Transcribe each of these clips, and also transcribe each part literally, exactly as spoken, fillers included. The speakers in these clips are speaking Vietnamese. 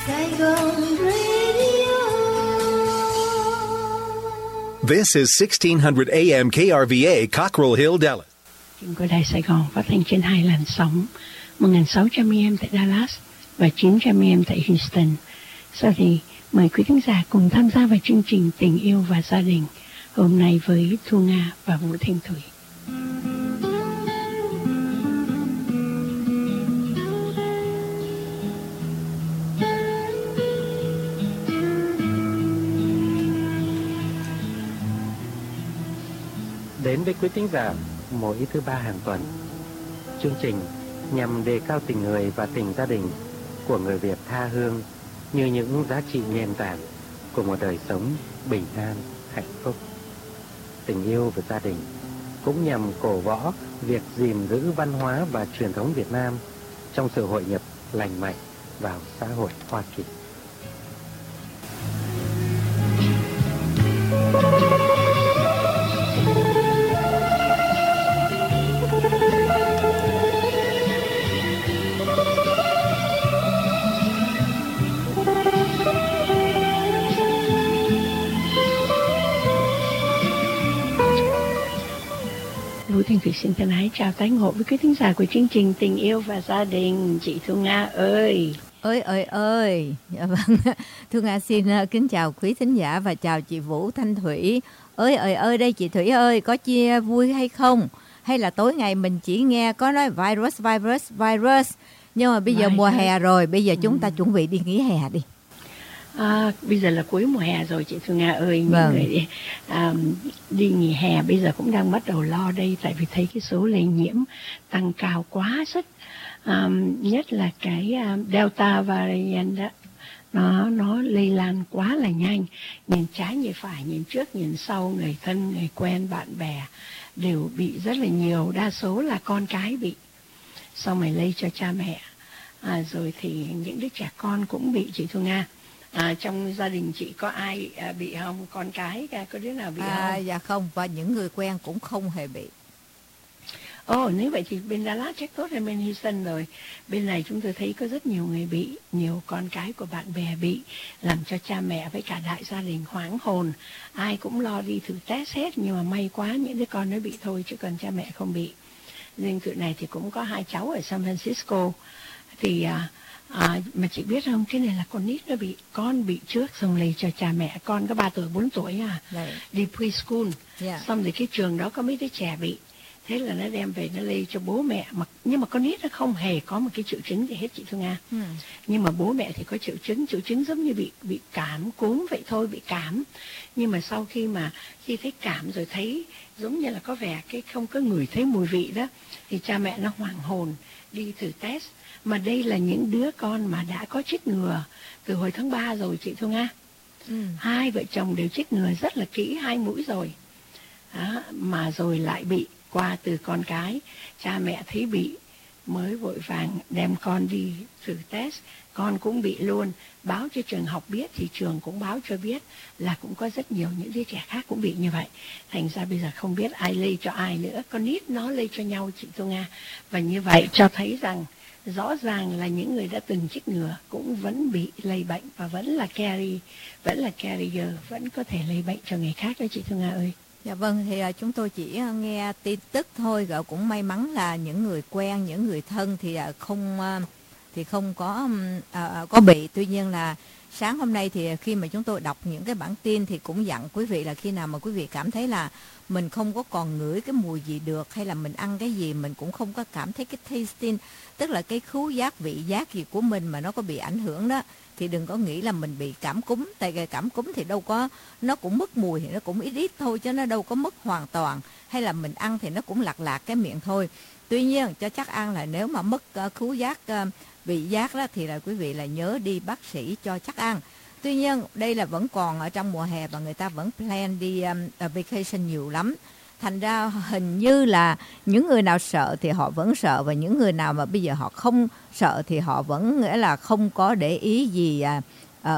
Saigon Radio. This is sixteen hundred A M K R V A, Cockrell Hill, Dallas. Chương của Đài Sài Gòn phát thanh trên hai làn sóng một nghìn sáu trăm A M tại Dallas và chín trăm A M tại Houston. Sau thì mời quý khán giả cùng tham gia vào chương trình Tình yêu và gia đình hôm nay với Thu Nga và Vũ Thanh Thủy. Đến với quý thính giả mỗi thứ ba hàng tuần, chương trình nhằm đề cao tình người và tình gia đình của người Việt tha hương như những giá trị nền tảng của một đời sống bình an, hạnh phúc. Tình yêu và gia đình cũng nhằm cổ võ việc gìn giữ văn hóa và truyền thống Việt Nam trong sự hội nhập lành mạnh vào xã hội Hoa Kỳ. Vũ Thanh Thủy xin thân ái chào tái ngộ với quý thính giả của chương trình Tình yêu và gia đình. Chị Thu Nga ơi. Ơi ơi ơi. Dạ vâng. Thu Nga xin kính chào quý thính giả và chào chị Vũ Thanh Thủy. Ơi ơi ơi đây chị Thủy ơi, có chia vui hay không? Hay là tối ngày mình chỉ nghe có nói virus virus virus. Nhưng mà bây giờ virus. Mùa hè rồi, bây giờ chúng ta ừ. chuẩn bị đi nghỉ hè đi. À, bây giờ là cuối mùa hè rồi chị Thu Nga ơi, những vâng. người đi, à, đi nghỉ hè bây giờ cũng đang bắt đầu lo đây, tại vì thấy cái số lây nhiễm tăng cao quá sức, à, nhất là cái uh, Delta variant đó, nó nó lây lan quá là nhanh, nhìn trái nhìn phải, nhìn trước nhìn sau, người thân người quen bạn bè đều bị rất là nhiều, đa số là con cái bị, xong rồi lây cho cha mẹ, à, rồi thì những đứa trẻ con cũng bị chị Thu Nga. À, trong gia đình chị có ai à, bị không? Con cái có đứa nào bị à, không? Dạ không, và những người quen cũng không hề bị. Ồ, nếu vậy thì bên Dallas chắc tốt hơn bên Houston rồi. Bên này chúng tôi thấy có rất nhiều người bị, nhiều con cái của bạn bè bị, làm cho cha mẹ với cả đại gia đình hoảng hồn. Ai cũng lo đi thử test hết, nhưng mà may quá những đứa con nó bị thôi, chứ còn cha mẹ không bị. Riêng tụi này thì cũng có hai cháu ở San Francisco. Thì... À, À, mà chị biết không, cái này là con nít nó bị, con bị trước xong lây cho cha mẹ, con có ba tuổi bốn tuổi à, Đấy. đi preschool, yeah. Xong rồi cái trường đó có mấy đứa trẻ bị, thế là nó đem về nó lây cho bố mẹ, mà nhưng mà con nít nó không hề có một cái triệu chứng gì hết chị Thu Nga, hmm. nhưng mà bố mẹ thì có triệu chứng, triệu chứng giống như bị bị cảm cúm vậy thôi, bị cảm, nhưng mà sau khi mà khi thấy cảm rồi thấy giống như là có vẻ cái không có ngửi thấy mùi vị đó, thì cha mẹ nó hoảng hồn đi thử test. Mà đây là những đứa con mà đã có chích ngừa từ hồi tháng ba rồi chị Thu Nga. Ừ. Hai vợ chồng đều chích ngừa rất là kỹ, hai mũi rồi. Đó, mà rồi lại bị qua từ con cái. Cha mẹ thấy bị mới vội vàng đem con đi thử test. Con cũng bị luôn. Báo cho trường học biết thì trường cũng báo cho biết là cũng có rất nhiều những đứa trẻ khác cũng bị như vậy. Thành ra bây giờ không biết ai lây cho ai nữa. Con nít nó lây cho nhau chị Thu Nga. Và như vậy cho thấy rằng rõ ràng là những người đã từng chích ngừa cũng vẫn bị lây bệnh và vẫn là carry, vẫn là carrier, vẫn có thể lây bệnh cho người khác đó chị Thu Nga ơi. Dạ vâng, thì chúng tôi chỉ nghe tin tức thôi, rồi cũng may mắn là những người quen, những người thân thì không thì không có à, có bị. Tuy nhiên là sáng hôm nay thì khi mà chúng tôi đọc những cái bản tin thì cũng dặn quý vị là khi nào mà quý vị cảm thấy là mình không có còn ngửi cái mùi gì được, hay là mình ăn cái gì mình cũng không có cảm thấy cái tasting, tức là cái khứu giác vị giác gì của mình mà nó có bị ảnh hưởng đó, thì đừng có nghĩ là mình bị cảm cúm. Tại vì cảm cúm thì đâu có, nó cũng mất mùi thì nó cũng ít ít thôi, chứ nó đâu có mất hoàn toàn, hay là mình ăn thì nó cũng lạc lạc cái miệng thôi. Tuy nhiên cho chắc ăn là nếu mà mất uh, khứu giác uh, vị giác đó thì là quý vị là nhớ đi bác sĩ cho chắc ăn. Tuy nhiên đây là vẫn còn ở trong mùa hè và người ta vẫn plan đi um, vacation nhiều lắm. Thành ra hình như là những người nào sợ thì họ vẫn sợ, và những người nào mà bây giờ họ không sợ thì họ vẫn nghĩa là không có để ý gì à, à,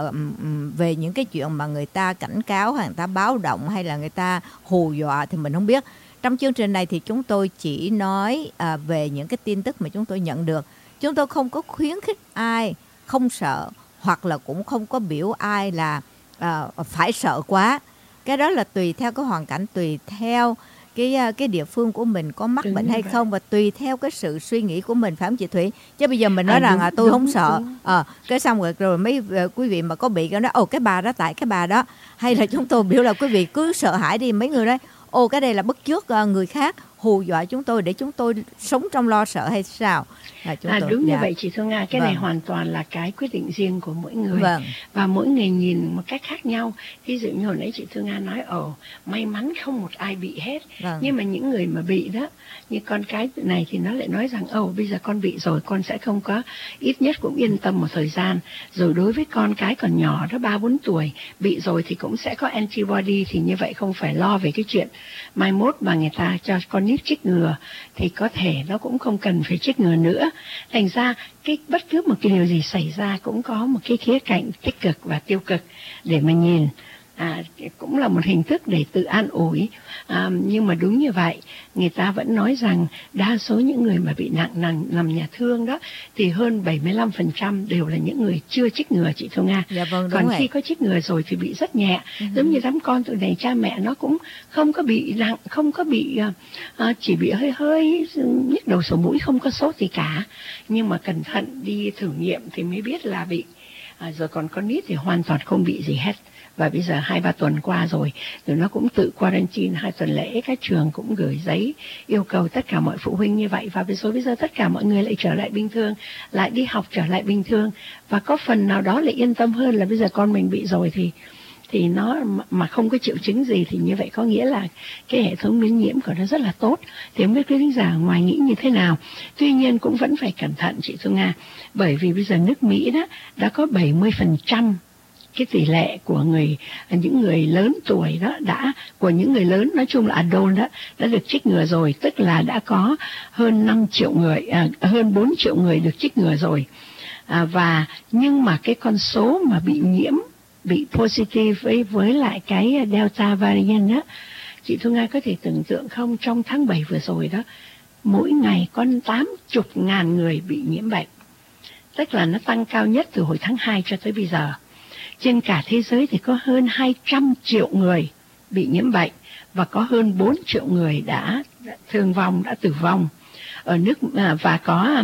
về những cái chuyện mà người ta cảnh cáo hay người ta báo động hay là người ta hù dọa thì mình không biết. Trong chương trình này thì chúng tôi chỉ nói à, về những cái tin tức mà chúng tôi nhận được. Chúng tôi không có khuyến khích ai không sợ hoặc là cũng không có biểu ai là à, phải sợ quá. Cái đó là tùy theo cái hoàn cảnh, tùy theo cái cái địa phương của mình có mắc đúng bệnh hay vậy. Không, và tùy theo cái sự suy nghĩ của mình, phải không chị Thủy? Chứ bây giờ mình nói à, rằng đúng, à, tôi đúng, không sợ à, cái xong rồi, rồi mấy uh, quý vị mà có bị cái đó, ồ cái bà đó tại cái bà đó, hay là chúng tôi biểu là quý vị cứ sợ hãi đi, mấy người đấy ồ cái đây là bắt chước uh, người khác hù dọa chúng tôi để chúng tôi sống trong lo sợ hay sao? À, chúng à tôi, đúng dạ. như vậy chị Thương Nga, cái vâng. này hoàn toàn là cái quyết định riêng của mỗi người vâng. và mỗi người nhìn một cách khác nhau. Ví dụ như hồi nãy chị Thương Nga nói ồ may mắn không một ai bị hết, vâng. nhưng mà những người mà bị đó, như con cái này thì nó lại nói rằng ồ bây giờ con bị rồi, con sẽ không có, ít nhất cũng yên tâm một thời gian. Rồi đối với con cái còn nhỏ đó ba bốn tuổi bị rồi thì cũng sẽ có antibody, thì như vậy không phải lo về cái chuyện mai mốt mà người ta cho con nít chích ngừa thì có thể nó cũng không cần phải chích ngừa nữa. Thành ra cái bất cứ một cái điều gì xảy ra cũng có một cái khía cạnh tích cực và tiêu cực để mà nhìn. À, cũng là một hình thức để tự an ủi. À, nhưng mà đúng như vậy, người ta vẫn nói rằng đa số những người mà bị nặng nằm, nằm nhà thương đó thì hơn bảy mươi lăm phần trăm đều là những người chưa chích ngừa, chị Thu Nga. Dạ vâng, còn rồi. Khi có chích ngừa rồi thì bị rất nhẹ. Uh-huh. Giống như đám con tụi này, cha mẹ nó cũng không có bị nặng, không có bị uh, chỉ bị hơi hơi nhức đầu sổ mũi, không có sốt gì cả. Nhưng mà cẩn thận đi thử nghiệm thì mới biết là bị. À, rồi còn con nít thì hoàn toàn không bị gì hết. Và bây giờ hai ba tuần qua rồi, rồi nó cũng tự quarantine hai tuần lễ, các trường cũng gửi giấy yêu cầu tất cả mọi phụ huynh như vậy. Và bây giờ, bây giờ tất cả mọi người lại trở lại bình thường, lại đi học trở lại bình thường. Và có phần nào đó lại yên tâm hơn là bây giờ con mình bị rồi thì thì nó mà không có triệu chứng gì thì như vậy có nghĩa là cái hệ thống miễn nhiễm của nó rất là tốt. Thì không biết quý khán giả ngoài nghĩ như thế nào. Tuy nhiên cũng vẫn phải cẩn thận chị Thu Nga, bởi vì bây giờ nước Mỹ đó đã có bảy mươi phần trăm cái tỷ lệ của người những người lớn tuổi đó đã của những người lớn nói chung là adult đó đã được chích ngừa rồi, tức là đã có hơn năm triệu người, à, hơn bốn triệu người được chích ngừa rồi. À, và nhưng mà cái con số mà bị nhiễm, bị positive với với lại cái Delta variant đó, chị Thu Nga có thể tưởng tượng không, trong tháng bảy vừa rồi đó, mỗi ngày có tám mươi ngàn người bị nhiễm bệnh, tức là nó tăng cao nhất từ hồi tháng hai cho tới bây giờ. Trên cả thế giới thì có hơn hai trăm triệu người bị nhiễm bệnh và có hơn bốn triệu người đã, đã thương vong, đã tử vong ở nước à, và có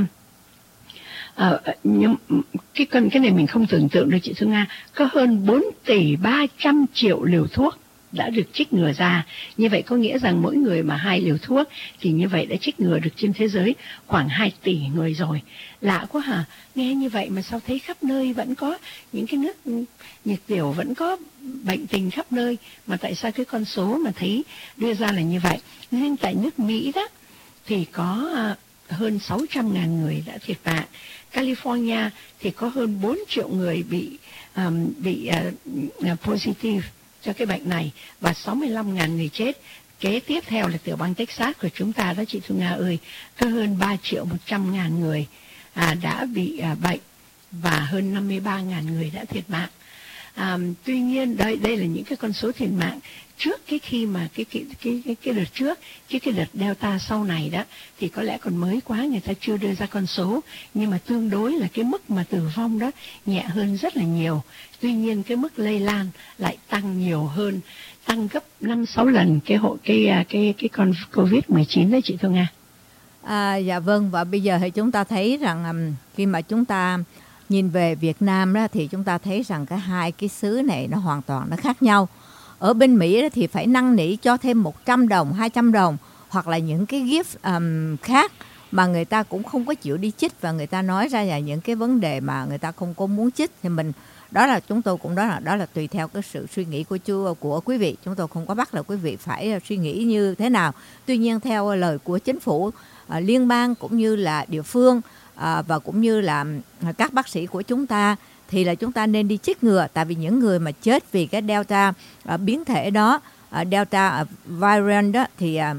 à, nhưng cái con cái này mình không tưởng tượng được chị Thu Nga, có hơn bốn tỷ ba trăm triệu liều thuốc đã được chích ngừa ra. Như vậy có nghĩa rằng mỗi người mà hai liều thuốc thì như vậy đã chích ngừa được trên thế giới khoảng hai tỷ người rồi. Lạ quá hả? Nghe như vậy mà sao thấy khắp nơi vẫn có những cái nước nhiệt tiểu, vẫn có bệnh tình khắp nơi, mà tại sao cái con số mà thấy đưa ra là như vậy? Nhưng tại nước Mỹ đó thì có hơn sáu trăm ngàn người đã thiệt mạng. California thì có hơn bốn triệu người bị um, bị uh, positive cho cái bệnh này và sáu mươi lăm ngàn người chết. Kế tiếp theo là tiểu bang Texas của chúng ta đó chị Thu Nga ơi, có hơn ba triệu một trăm ngàn người à, đã bị à, bệnh và hơn năm mươi ba ngàn người đã thiệt mạng. À, tuy nhiên đây đây là những cái con số thiệt mạng trước cái khi mà cái cái cái cái, cái đợt trước, chứ cái đợt Delta sau này đó thì có lẽ còn mới quá, người ta chưa đưa ra con số, nhưng mà tương đối là cái mức mà tử vong đó nhẹ hơn rất là nhiều. Tuy nhiên cái mức lây lan lại tăng nhiều hơn, tăng gấp năm sáu lần cái hộ cái cái cái, cái con covid mười chín đó chị Thu Nga. À, dạ vâng, và bây giờ thì chúng ta thấy rằng um, khi mà chúng ta nhìn về Việt Nam đó thì chúng ta thấy rằng cái hai cái xứ này nó hoàn toàn nó khác nhau. Ở bên Mỹ đó thì phải năn nỉ cho thêm một trăm đồng, hai trăm đồng hoặc là những cái gift um, khác mà người ta cũng không có chịu đi chích, và người ta nói ra là những cái vấn đề mà người ta không có muốn chích thì mình đó là chúng tôi cũng đó là đó là tùy theo cái sự suy nghĩ của chú của quý vị, chúng tôi không có bắt là quý vị phải suy nghĩ như thế nào. Tuy nhiên theo lời của chính phủ à, liên bang cũng như là địa phương à, và cũng như là các bác sĩ của chúng ta thì là chúng ta nên đi chích ngừa, tại vì những người mà chết vì cái Delta à, biến thể đó, à, Delta à, variant đó thì à,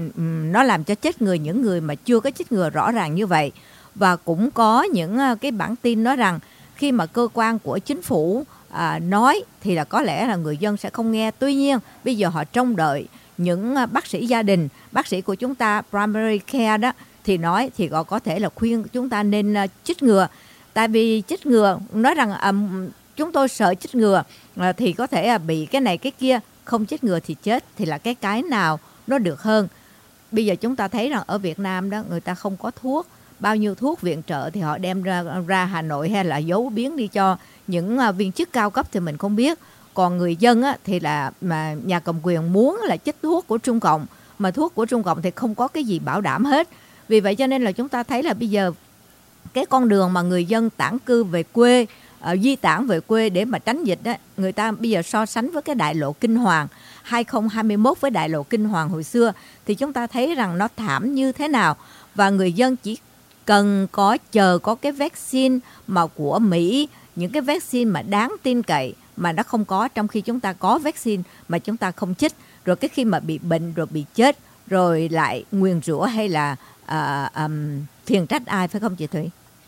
nó làm cho chết người những người mà chưa có chích ngừa rõ ràng như vậy. Và cũng có những à, cái bản tin nói rằng khi mà cơ quan của chính phủ à, nói thì là có lẽ là người dân sẽ không nghe. Tuy nhiên bây giờ họ trông đợi những à, bác sĩ gia đình, bác sĩ của chúng ta primary care đó thì nói thì họ có thể là khuyên chúng ta nên uh, chích ngừa. Tại vì chích ngừa, nói rằng à, chúng tôi sợ chích ngừa à, thì có thể à, bị cái này cái kia, không chích ngừa thì chết, thì là cái cái nào nó được hơn. Bây giờ chúng ta thấy rằng ở Việt Nam đó, người ta không có thuốc, bao nhiêu thuốc viện trợ thì họ đem ra, ra Hà Nội hay là giấu biến đi cho những uh, viên chức cao cấp thì mình không biết. Còn người dân á, thì là mà nhà cầm quyền muốn là chích thuốc của Trung Cộng, mà thuốc của Trung Cộng thì không có cái gì bảo đảm hết. Vì vậy cho nên là chúng ta thấy là bây giờ cái con đường mà người dân tản cư về quê, uh, di tản về quê để mà tránh dịch đó, người ta bây giờ so sánh với cái đại lộ Kinh Hoàng hai không hai mốt với đại lộ Kinh Hoàng hồi xưa thì chúng ta thấy rằng nó thảm như thế nào. Và người dân chỉ cần có chờ có cái vaccine mà của Mỹ, những cái vaccine mà đáng tin cậy mà nó không có, trong khi chúng ta có vaccine mà chúng ta không chích, rồi cái khi mà bị bệnh rồi bị chết rồi lại nguyền rủa hay là uh, um, phiền trách ai, phải không chị Thủy?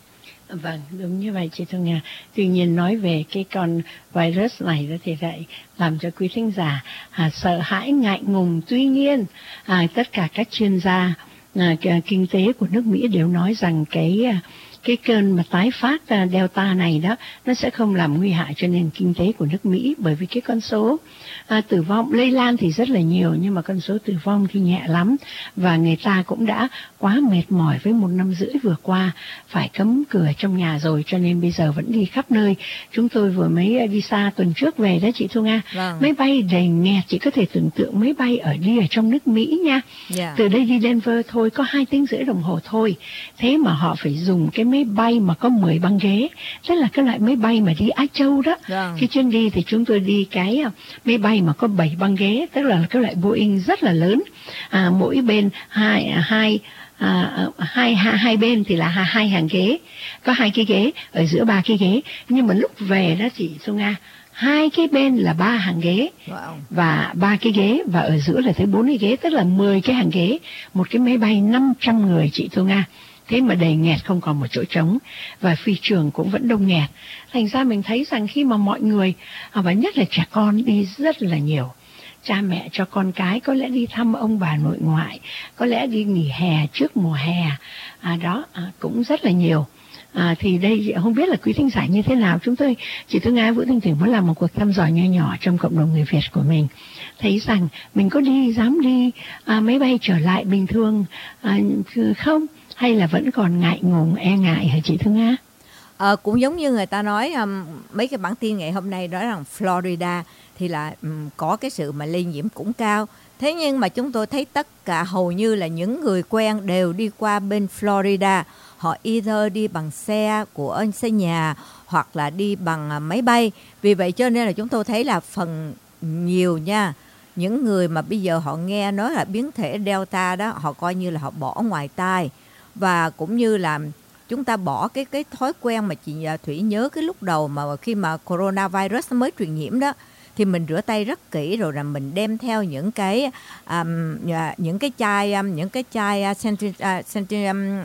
Vâng, đúng như vậy chị Thu Nga. Tuy nhiên nói về cái con virus này đó thì lại làm cho quý thính giả à, sợ hãi, ngại ngùng. Tuy nhiên à, tất cả các chuyên gia à, kinh tế của nước Mỹ đều nói rằng cái cái cơn mà tái phát Delta này đó nó sẽ không làm nguy hại cho nền kinh tế của nước Mỹ, bởi vì cái con số à, tử vong lây lan thì rất là nhiều nhưng mà con số tử vong thì nhẹ lắm, và người ta cũng đã quá mệt mỏi với một năm rưỡi vừa qua phải cấm cửa trong nhà rồi, cho nên bây giờ vẫn đi khắp nơi. Chúng tôi vừa mới đi xa tuần trước về đó chị Thu Nga. Vâng. Máy bay đầy nghẹt, chị có thể tưởng tượng máy bay ở đi ở trong nước Mỹ nha. Yeah. Từ đây đi Denver thôi có hai tiếng rưỡi đồng hồ thôi, thế mà họ phải dùng cái máy bay mà có mười băng ghế, tức là cái loại máy bay mà đi Á Châu đó. Vâng. Khi chuyến đi thì chúng tôi đi cái máy bay mà có bảy băng ghế, tức là cái loại Boeing rất là lớn, à, mỗi bên hai hai À, hai, hai hai bên thì là hai, hai hàng ghế, có hai cái ghế ở giữa ba cái ghế, nhưng mà lúc về đó chị Xuân Nga, hai cái bên là ba hàng ghế. Wow. Và ba cái ghế, và ở giữa là tới bốn cái ghế, tức là mười cái hàng ghế, một cái máy bay năm trăm người chị Thu Nga. Thế mà đầy nghẹt, không còn một chỗ trống, và phi trường cũng vẫn đông nghẹt. Thành ra mình thấy rằng khi mà mọi người, và nhất là trẻ con đi rất là nhiều, cha mẹ cho con cái có lẽ đi thăm ông bà nội ngoại, có lẽ đi nghỉ hè trước mùa hè, à, đó à, cũng rất là nhiều. À, thì đây không biết là quý thính giả như thế nào. Chúng tôi, chị Thu Nga, Vũ Thanh Thủy muốn làm một cuộc thăm dò nhỏ nhỏ trong cộng đồng người Việt của mình, thấy rằng mình có đi dám đi à, máy bay trở lại bình thường à, không, hay là vẫn còn ngại ngùng e ngại hả chị Thu Nga? À, cũng giống như người ta nói um, mấy cái bản tin ngày hôm nay nói rằng Florida thì là um, có cái sự mà lây nhiễm cũng cao. Thế nhưng mà chúng tôi thấy tất cả hầu như là những người quen đều đi qua bên Florida. Họ either đi bằng xe của xe nhà hoặc là đi bằng máy bay. Vì vậy cho nên là chúng tôi thấy là phần nhiều nha, những người mà bây giờ họ nghe nói là biến thể Delta đó, họ coi như là họ bỏ ngoài tai. Và cũng như là chúng ta bỏ cái cái thói quen mà chị Thủy nhớ cái lúc đầu mà khi mà coronavirus mới truyền nhiễm đó, thì mình rửa tay rất kỹ, rồi là mình đem theo những cái um, những cái chai um, những cái chai uh, senti, uh, senti, um,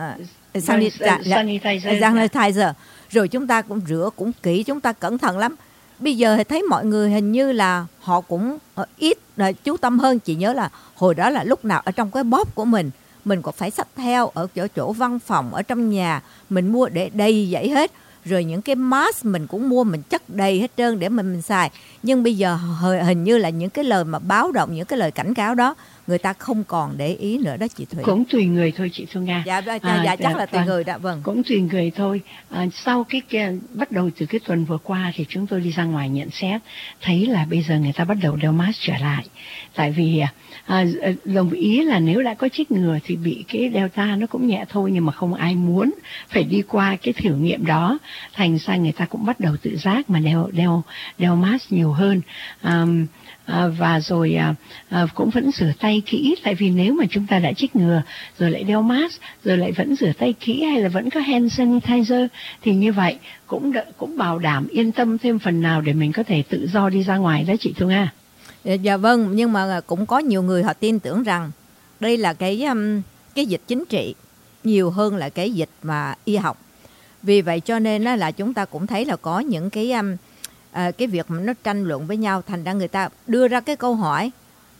uh, sanitizer, sanitizer, sanitizer, rồi chúng ta cũng rửa cũng kỹ, chúng ta cẩn thận lắm. Bây giờ thì thấy mọi người hình như là họ cũng ít là chú tâm hơn. Chị nhớ là hồi đó là lúc nào ở trong cái bóp của mình, mình còn phải xách theo ở chỗ chỗ văn phòng, ở trong nhà mình mua để đầy vậy hết. Rồi những cái mask mình cũng mua, mình chất đầy hết trơn để mình, mình xài. Nhưng bây giờ hình như là những cái lời mà báo động, những cái lời cảnh cáo đó, người ta không còn để ý nữa đó chị Thủy. Cũng tùy người thôi chị Thu Nga. Dạ, dạ, à, dạ chắc là tùy vâng, người đó. Vâng. Cũng tùy người thôi. À, sau cái, cái bắt đầu từ cái tuần vừa qua thì chúng tôi đi ra ngoài nhận xét, thấy là bây giờ người ta bắt đầu đeo mask trở lại. Tại vì à, đồng ý là nếu đã có chích ngừa thì bị cái Delta nó cũng nhẹ thôi, nhưng mà không ai muốn phải đi qua cái thử nghiệm đó. Thành ra người ta cũng bắt đầu tự giác mà đeo đeo đeo mask nhiều hơn. À, À, và rồi à, à, cũng vẫn rửa tay kỹ, tại vì nếu mà chúng ta đã chích ngừa rồi lại đeo mask rồi lại vẫn rửa tay kỹ hay là vẫn có hand sanitizer thì như vậy cũng đ- cũng bảo đảm yên tâm thêm phần nào để mình có thể tự do đi ra ngoài đó chị Thu Nga. Dạ vâng, nhưng mà cũng có nhiều người họ tin tưởng rằng đây là cái um, cái dịch chính trị nhiều hơn là cái dịch mà y học. Vì vậy cho nên là, là chúng ta cũng thấy là có những cái um, À, cái việc mà nó tranh luận với nhau, thành ra người ta đưa ra cái câu hỏi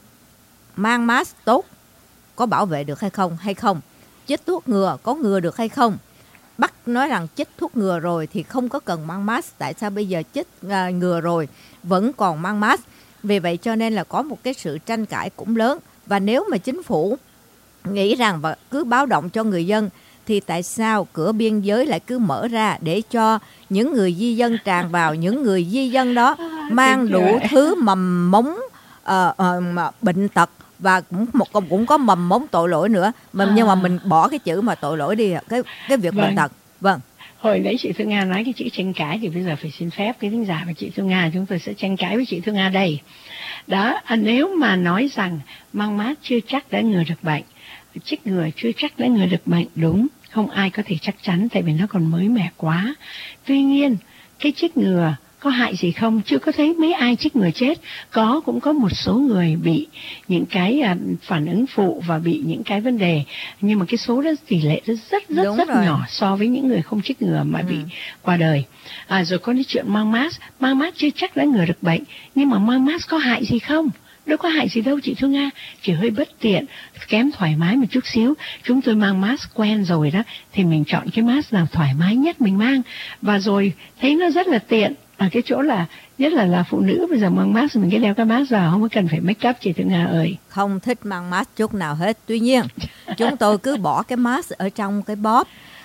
mang mask tốt có bảo vệ được hay không hay không, chích thuốc ngừa có ngừa được hay không. bắt nói rằng chích thuốc ngừa rồi thì không có cần mang mask, tại sao bây giờ chích uh, ngừa rồi vẫn còn mang mask? Vì vậy cho nên là có một cái sự tranh cãi cũng lớn. Và nếu mà chính phủ nghĩ rằng và cứ báo động cho người dân thì tại sao cửa biên giới lại cứ mở ra để cho những người di dân tràn vào, những người di dân đó mang đủ thứ mầm mống uh, uh, bệnh tật và cũng một cũng có mầm mống tội lỗi nữa. Mà à. nhưng mà mình bỏ cái chữ mà tội lỗi đi, cái cái việc vâng. bệnh tật. Vâng. Hồi nãy chị Phương Nga nói cái chữ tranh cãi thì bây giờ phải xin phép cái thính giả và chị Phương Nga, chúng tôi sẽ tranh cãi với chị Phương Nga đây. Đó, à, nếu mà nói rằng mang mask chưa chắc đã ngừa được bệnh, chích ngừa chưa chắc đã ngừa được bệnh, đúng, không ai có thể chắc chắn tại vì nó còn mới mẻ quá. Tuy nhiên, cái chích ngừa có hại gì không? Chưa có thấy mấy ai chích ngừa chết. Có, cũng có một số người bị những cái uh, phản ứng phụ và bị những cái vấn đề. Nhưng mà cái số đó tỷ lệ rất rất rất, rất nhỏ so với những người không chích ngừa mà ừ. bị qua đời. À, rồi có cái chuyện mang mask. Mang mask chưa chắc đã ngừa được bệnh. Nhưng mà mang mask có hại gì không? Đâu có hại gì đâu chị Thu Nga. Chỉ hơi bất tiện, kém thoải mái một chút xíu. Chúng tôi mang mask quen rồi đó, thì mình chọn cái mask nào thoải mái nhất mình mang. Và rồi thấy nó rất là tiện. Ở cái chỗ là nhất là là phụ nữ bây giờ mang mask mình cái đeo cái mask vào, không có cần phải make up chị Thu Nga ơi. Không thích mang mask chút nào hết. Tuy nhiên chúng tôi cứ bỏ cái mask ở trong cái bóp,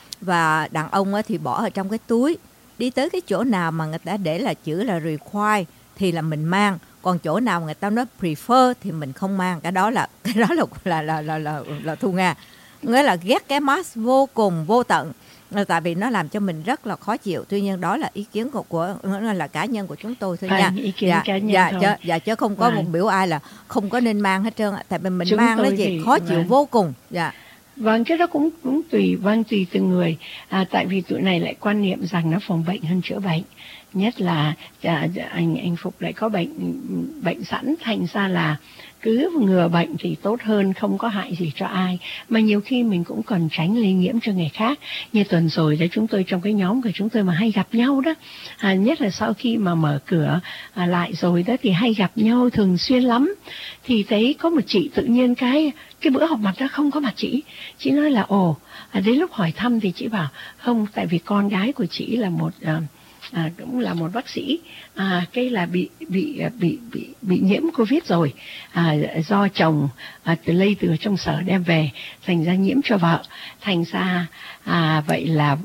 và đàn ông thì bỏ ở trong cái túi. Đi tới cái chỗ nào mà người ta để là chữ là require thì là mình mang, còn chỗ nào người ta nói prefer thì mình không mang. Cái đó là cái đó là là là là là, là Thu Nga, nghĩa là ghét cái mask vô cùng vô tận. Tại vì nó làm cho mình rất là khó chịu. Tuy nhiên đó là ý kiến của, của là cá nhân của chúng tôi thôi nha. Ý kiến dạ, cá nhân dạ, thôi. Chứ, dạ chứ không có Vâng. một biểu ai là không có nên mang hết trơn. Tại vì mình Chúng mang nó gì thì, khó chịu vâng. vô cùng. Dạ. Vâng, cái đó cũng cũng tùy, vâng tùy từng người. À, tại vì tụi này lại quan niệm rằng nó phòng bệnh hơn chữa bệnh. Nhất là à, anh anh Phục lại có bệnh bệnh sẵn, thành ra là cứ ngừa bệnh thì tốt hơn, không có hại gì cho ai. Mà nhiều khi mình cũng còn tránh lây nhiễm cho người khác. Như tuần rồi đấy, chúng tôi trong cái nhóm của chúng tôi mà hay gặp nhau đó, à, nhất là sau khi mà mở cửa à, lại rồi đó thì hay gặp nhau thường xuyên lắm. Thì thấy có một chị tự nhiên cái cái bữa họp mặt đó không có mặt chị. Chị nói là ồ, à, đến lúc hỏi thăm thì chị bảo không, tại vì con gái của chị là một à, À, cũng là một bác sĩ, à, cái là bị bị bị bị bị nhiễm Covid rồi, à, do chồng à, từ lây từ trong sở đem về, thành ra nhiễm cho vợ, thành ra à, vậy là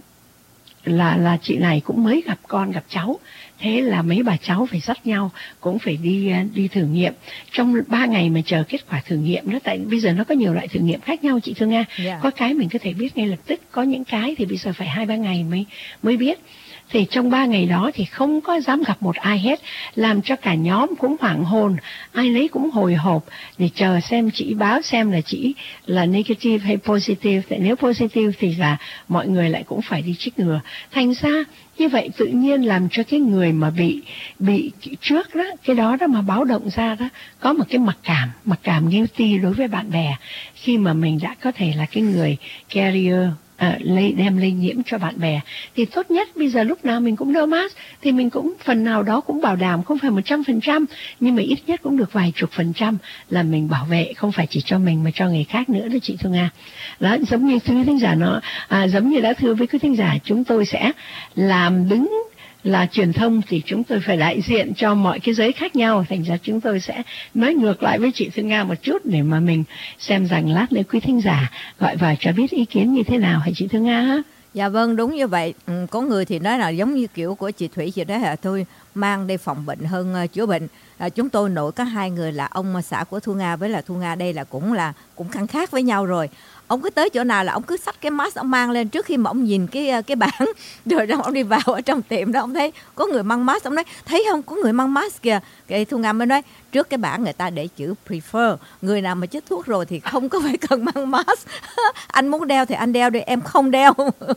là là chị này cũng mới gặp con gặp cháu, thế là mấy bà cháu phải dắt nhau cũng phải đi đi thử nghiệm trong ba ngày mà chờ kết quả thử nghiệm đó. Tại bây giờ nó có nhiều loại thử nghiệm khác nhau chị Thương Nga, yeah. Có cái mình có thể biết ngay lập tức, có những cái thì bây giờ phải hai ba ngày mới mới biết. Thì trong ba ngày đó thì không có dám gặp một ai hết, làm cho cả nhóm cũng hoảng hồn, ai nấy cũng hồi hộp để chờ xem chị báo xem là chị là negative hay positive. Tại nếu positive thì là mọi người lại cũng phải đi chích ngừa. Thành ra như vậy tự nhiên làm cho cái người mà bị bị trước đó, cái đó đó mà báo động ra đó, có một cái mặc cảm, mặc cảm guilty đối với bạn bè khi mà mình đã có thể là cái người carrier. À, lây, đem lây nhiễm cho bạn bè. Thì tốt nhất bây giờ lúc nào mình cũng đeo mask, thì mình cũng phần nào đó cũng bảo đảm, không phải một trăm phần trăm, nhưng mà ít nhất cũng được vài chục phần trăm là mình bảo vệ, không phải chỉ cho mình mà cho người khác nữa đó chị Thu Nga. Đó, giống như quý thính giả nó à, giống như đã thưa với quý thính giả, chúng tôi sẽ làm đứng là truyền thông thì chúng tôi phải đại diện cho mọi cái giới khác nhau, thành ra chúng tôi sẽ nói ngược lại với chị Thương Nga một chút để mà mình xem rằng lát nữa quý thính giả gọi vào cho biết ý kiến như thế nào hả chị Thương Nga hả? Dạ vâng, đúng như vậy. Ừ, có người thì nói là giống như kiểu của chị Thủy, chị nói là thôi mang đi phòng bệnh hơn uh, chữa bệnh. À, chúng tôi nội có hai người là ông xã của Thu Nga với là Thu Nga, đây là cũng là cũng khăng khác với nhau rồi. Ông cứ tới chỗ nào là ông cứ xách cái mask ông mang lên, trước khi mà ông nhìn cái cái bảng rồi ra ông đi vào ở trong tiệm đó, ông thấy có người mang mask, ông nói thấy không, có người mang mask kìa. Cái Thu Nga mới nói trước cái bảng người ta để chữ prefer, người nào mà chích thuốc rồi thì không có phải cần mang mask. Anh muốn đeo thì anh đeo đi, em không đeo.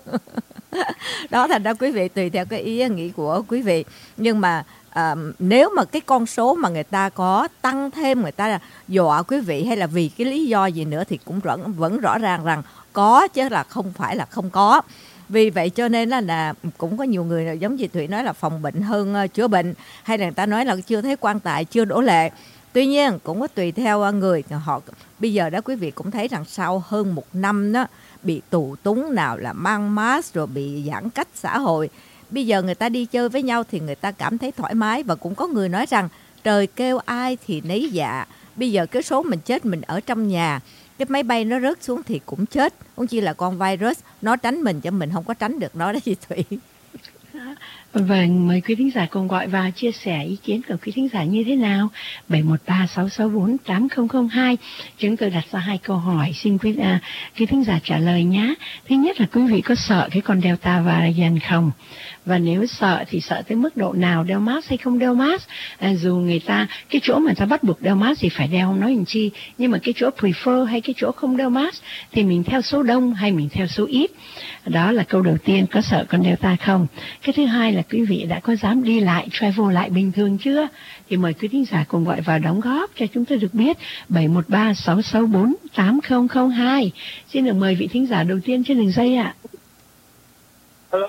Đó, thành ra quý vị tùy theo cái ý nghĩ của quý vị. Nhưng mà à, nếu mà cái con số mà người ta có tăng thêm, người ta dọa quý vị hay là vì cái lý do gì nữa thì cũng vẫn, vẫn rõ ràng rằng có chứ là không phải là không có. Vì vậy cho nên là, là cũng có nhiều người giống chị Thủy nói là phòng bệnh hơn uh, chữa bệnh, hay là người ta nói là chưa thấy quan tài chưa đổ lệ. Tuy nhiên cũng có tùy theo người họ. Bây giờ đó quý vị cũng thấy rằng sau hơn một năm đó bị tù túng, nào là mang mask rồi bị giãn cách xã hội, bây giờ người ta đi chơi với nhau thì người ta cảm thấy thoải mái. Và cũng có người nói rằng trời kêu ai thì nấy dạ. Bây giờ cái số mình chết mình ở trong nhà, cái máy bay nó rớt xuống thì cũng chết. Cũng chỉ là con virus, nó tránh mình chứ mình không có tránh được nó đó chị Thủy. Vâng, mời quý thính giả cùng gọi vào chia sẻ ý kiến của quý thính giả như thế nào. bảy một ba sáu sáu bốn tám không không hai. Chúng tôi đặt ra hai câu hỏi, xin quý, à, quý thính giả trả lời nhé. Thứ nhất là quý vị có sợ cái con Delta variant không? Và nếu sợ thì sợ tới mức độ nào, đeo mask hay không đeo mask? À, dù người ta, cái chỗ mà người ta bắt buộc đeo mask thì phải đeo, không nói làm chi. Nhưng mà cái chỗ prefer hay cái chỗ không đeo mask thì mình theo số đông hay mình theo số ít? Đó là câu đầu tiên, có sợ con Delta không? Cái thứ hai là quý vị đã có dám đi lại, travel lại bình thường chưa? Thì mời quý thính giả cùng gọi vào đóng góp cho chúng tôi được biết. bảy một ba sáu sáu bốn tám không không hai. Xin được mời vị thính giả đầu tiên trên đường dây ạ. Hello.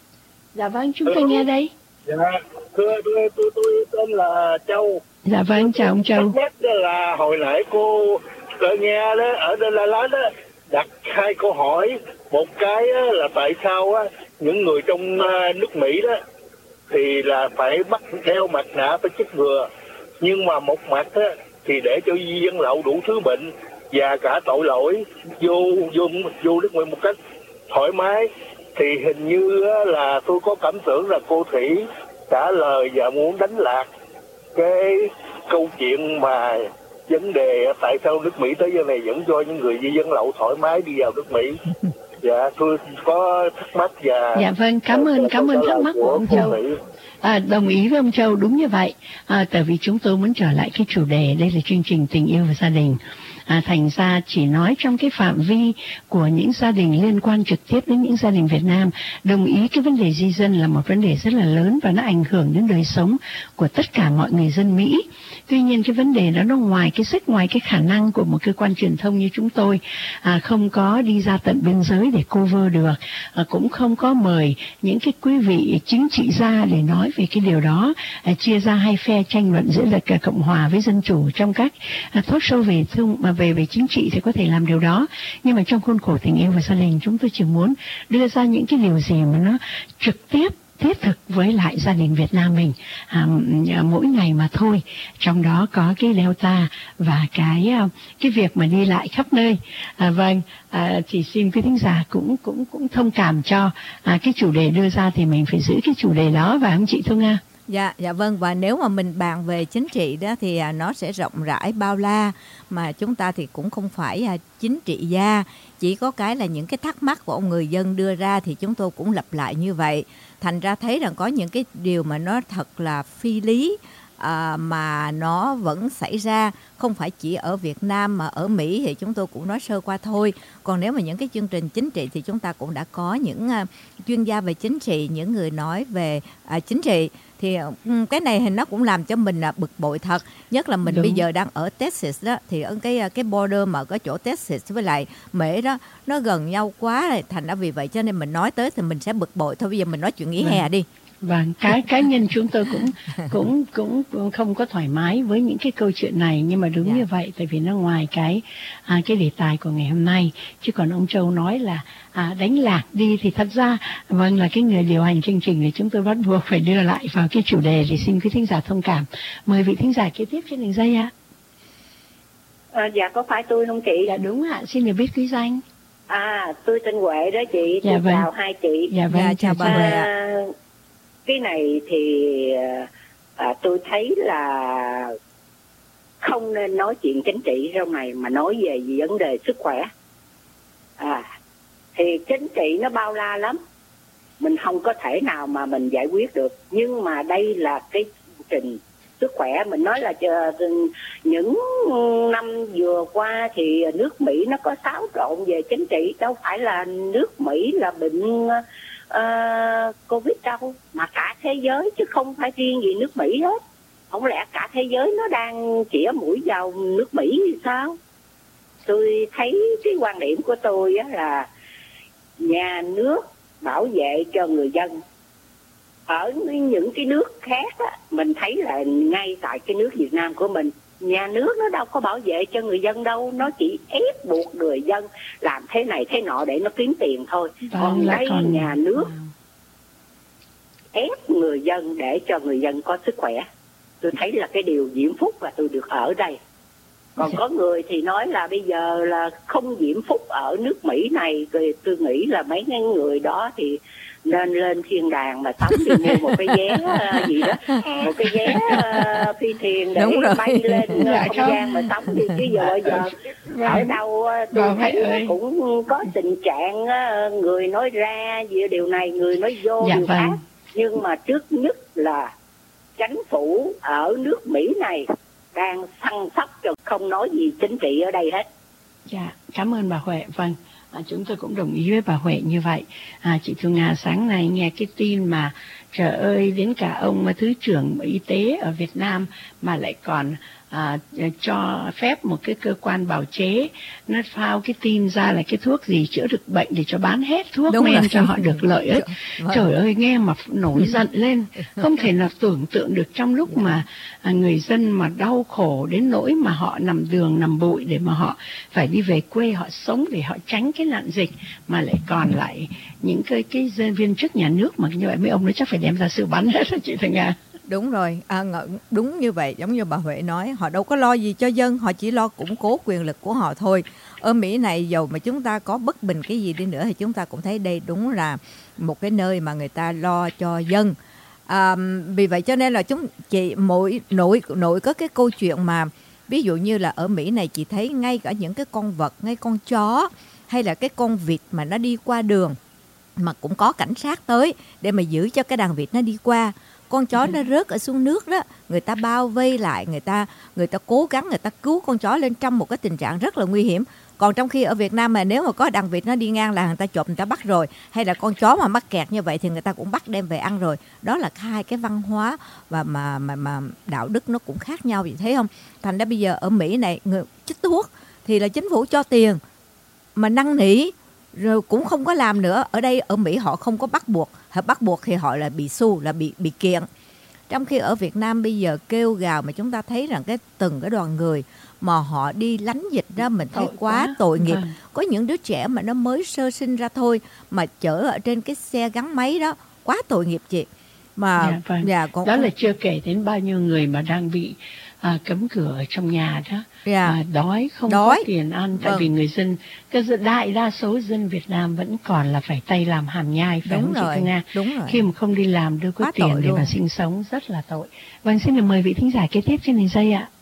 Dạ vâng, chúng tôi nghe đây. Dạ, thưa tôi, tôi, tôi tên là Châu. Dạ vâng, chào ông Châu. Thắc mắc đó là hồi nãy cô có nghe đó, ở Đà Lạt đó, đặt hai câu hỏi. Một cái là tại sao á, những người trong nước Mỹ đó thì là phải bắt đeo mặt nạ phải chích ngừa, nhưng mà một mặt á, thì để cho dân lậu đủ thứ bệnh và cả tội lỗi vô vô vô nước Mỹ một cách thoải mái. Thì hình như là tôi có cảm tưởng là cô Thủy trả lời và muốn đánh lạc cái câu chuyện mà vấn đề tại sao nước Mỹ tới giờ này vẫn cho những người di dân lậu thoải mái đi vào nước Mỹ. Dạ, tôi có thắc mắc và... Dạ vâng, cảm ơn, cảm ơn thắc mắc của ông Châu. À, đồng ý với ông Châu, đúng như vậy. À, tại vì chúng tôi muốn trở lại cái chủ đề, đây là chương trình tình yêu và gia đình. À, thành ra chỉ nói trong cái phạm vi của những gia đình liên quan trực tiếp đến những gia đình Việt Nam. Đồng ý cái vấn đề di dân là một vấn đề rất là lớn và nó ảnh hưởng đến đời sống của tất cả mọi người dân Mỹ. Tuy nhiên cái vấn đề đó nó ngoài cái sức, ngoài cái khả năng của một cơ quan truyền thông như chúng tôi, à, không có đi ra tận biên giới để cover được, à, cũng không có mời những cái quý vị chính trị gia để nói về cái điều đó, à, chia ra hai phe tranh luận giữa là Cộng hòa với Dân chủ trong các à, talk show về thương mà về về chính trị thì có thể làm điều đó. Nhưng mà trong khuôn khổ tình yêu và gia đình, chúng tôi chỉ muốn đưa ra những cái điều gì mà nó trực tiếp thiết thực với lại gia đình Việt Nam mình à, mỗi ngày mà thôi. Trong đó có cái Delta và cái cái việc mà đi lại khắp nơi. À, vâng, à, thì xin quý thính giả cũng cũng cũng thông cảm cho à, cái chủ đề đưa ra thì mình phải giữ cái chủ đề đó, và không chị Thu Nga? Dạ, dạ vâng, và nếu mà mình bàn về chính trị đó thì à, nó sẽ rộng rãi bao la, mà chúng ta thì cũng không phải à, chính trị gia, chỉ có cái là những cái thắc mắc của ông người dân đưa ra thì chúng tôi cũng lặp lại như vậy. Thành ra thấy rằng có những cái điều mà nó thật là phi lý à, mà nó vẫn xảy ra, không phải chỉ ở Việt Nam mà ở Mỹ thì chúng tôi cũng nói sơ qua thôi. Còn nếu mà những cái chương trình chính trị thì chúng ta cũng đã có những uh, chuyên gia về chính trị, những người nói về uh, chính trị. Thì um, cái này thì nó cũng làm cho mình uh, bực bội thật. Nhất là mình Đúng. Bây giờ đang ở Texas đó, thì ở cái cái border mà ở chỗ Texas với lại Mỹ đó, nó gần nhau quá, thành ra vì vậy cho nên mình nói tới thì mình sẽ bực bội thôi. Bây giờ mình nói chuyện nghỉ hè đi. Vâng, cái cá nhân chúng tôi cũng cũng cũng cũng không có thoải mái với những cái câu chuyện này, nhưng mà đúng yeah. như vậy, tại vì nó ngoài cái à, cái đề tài của ngày hôm nay. Chứ còn ông Châu nói là à, đánh lạc đi thì thật ra vâng là cái người điều hành chương trình thì chúng tôi bắt buộc phải đưa lại vào cái chủ đề, thì xin quý thính giả thông cảm. Mời vị thính giả kế tiếp trên đường dây ạ. À, dạ có phải tôi không chị? Dạ đúng ạ, xin được biết quý danh. À, tôi tên Huệ đó chị. Dạ vâng. Chào hai chị. Dạ vâng, dạ, chào bà Huệ ạ. À, cái này thì à, tôi thấy là không nên nói chuyện chính trị trong này, mà nói về vấn đề sức khỏe. À, thì chính trị nó bao la lắm, mình không có thể nào mà mình giải quyết được. Nhưng mà đây là cái trình sức khỏe. Mình nói là những năm vừa qua thì nước Mỹ nó có xáo trộn về chính trị, đâu phải là nước Mỹ là bệnh Uh, Covid đâu, mà cả thế giới, chứ không phải riêng gì nước Mỹ hết. Không lẽ cả thế giới nó đang chĩa mũi vào nước Mỹ thì sao? Tôi thấy cái quan điểm của tôi á là nhà nước bảo vệ cho người dân. Ở những cái nước khác á, mình thấy là ngay tại cái nước Việt Nam của mình nhà nước nó đâu có bảo vệ cho người dân đâu, nó chỉ ép buộc người dân làm thế này thế nọ để nó kiếm tiền thôi. Vâng, Còn là đây còn- nhà nước ép người dân để cho người dân có sức khỏe. Tôi thấy là cái điều diễm phúc và tôi được ở đây. Còn có người thì nói là bây giờ là không diễm phúc ở nước Mỹ này, thì tôi nghĩ là mấy cái người đó thì nên lên thiên đàng mà sống, thì mua một cái vé uh, gì đó, một cái vé uh, phi thuyền để Đúng rồi. bay lên uh, Dạ, không không. gian mà sống đi, chứ giờ bây giờ ở đâu uh, tôi Bà thấy Huệ ơi. cũng có tình trạng uh, người nói ra về điều này, người nói vô Dạ, điều vâng. khác. Nhưng mà trước nhất là chính phủ ở nước Mỹ này đang săn sóc cho không nói gì chính trị ở đây hết. Dạ, cảm ơn bà Huệ. Vâng, à, chúng tôi cũng đồng ý với bà Huệ như vậy. À, chị Thu Nga, sáng nay nghe cái tin mà trời ơi, đến cả ông mà Thứ trưởng Y tế ở Việt Nam mà lại còn à, cho phép một cái cơ quan bào chế nó phao cái tin ra là cái thuốc gì chữa được bệnh để cho bán hết thuốc Đúng men rồi. cho họ được lợi ích. Vâng. Trời ơi, nghe mà nổi giận lên, không thể nào tưởng tượng được trong lúc mà à, người dân mà đau khổ đến nỗi mà họ nằm đường nằm bụi để mà họ phải đi về quê họ sống để họ tránh cái nạn dịch, mà lại còn lại những cái cái dân viên chức nhà nước mà như vậy mấy ông nó chắc phải đem ra sự bắn hết rồi chị Thanh Nga. Đúng rồi, à, ngợ- đúng như vậy, giống như bà Huệ nói, họ đâu có lo gì cho dân, họ chỉ lo củng cố quyền lực của họ thôi. Ở Mỹ này, dầu mà chúng ta có bất bình cái gì đi nữa thì chúng ta cũng thấy đây đúng là một cái nơi mà người ta lo cho dân. À, vì vậy cho nên là chúng chị mỗi nội nội có cái câu chuyện mà ví dụ như là ở Mỹ này, chị thấy ngay cả những cái con vật, ngay con chó hay là cái con vịt mà nó đi qua đường mà cũng có cảnh sát tới để mà giữ cho cái đàn vịt nó đi qua. Con chó nó rớt ở xuống nước đó, người ta bao vây lại, người ta người ta cố gắng người ta cứu con chó lên trong một cái tình trạng rất là nguy hiểm. Còn trong khi ở Việt Nam mà nếu mà có đàn vịt nó đi ngang là người ta chụp, người ta bắt rồi, hay là con chó mà mắc kẹt như vậy thì người ta cũng bắt đem về ăn rồi. Đó là hai cái văn hóa và mà mà mà đạo đức nó cũng khác nhau, vậy thấy không? Thành ra bây giờ ở Mỹ này, người chích thuốc thì là chính phủ cho tiền mà năn nỉ rồi cũng không có làm nữa. Ở đây ở Mỹ họ không có bắt buộc, họ bắt buộc thì họ là bị sue, là bị bị kiện. Trong khi ở Việt Nam bây giờ kêu gào mà chúng ta thấy rằng cái từng cái đoàn người mà họ đi lánh dịch ra, mình thấy Tội quá quá. tội nghiệp. Vâng. Có những đứa trẻ mà nó mới sơ sinh ra thôi mà chở ở trên cái xe gắn máy đó, quá tội nghiệp chị. Mà Dạ, vâng. dạ, còn Đó là chưa kể đến bao nhiêu người mà đang bị à, cấm cửa ở trong nhà đó, dạ. à, đói không Đói. có tiền ăn, tại Vâng. vì người dân, cái dân- đại đa số dân Việt Nam vẫn còn là phải tay làm hàm nhai, phải Đúng không chị rồi, Thu Nga? đúng rồi. Khi mà không đi làm đâu có Quá tiền tội để luôn. mà sinh sống, rất là tội. Vâng, xin được mời vị thính giả kế tiếp trên đường dây ạ.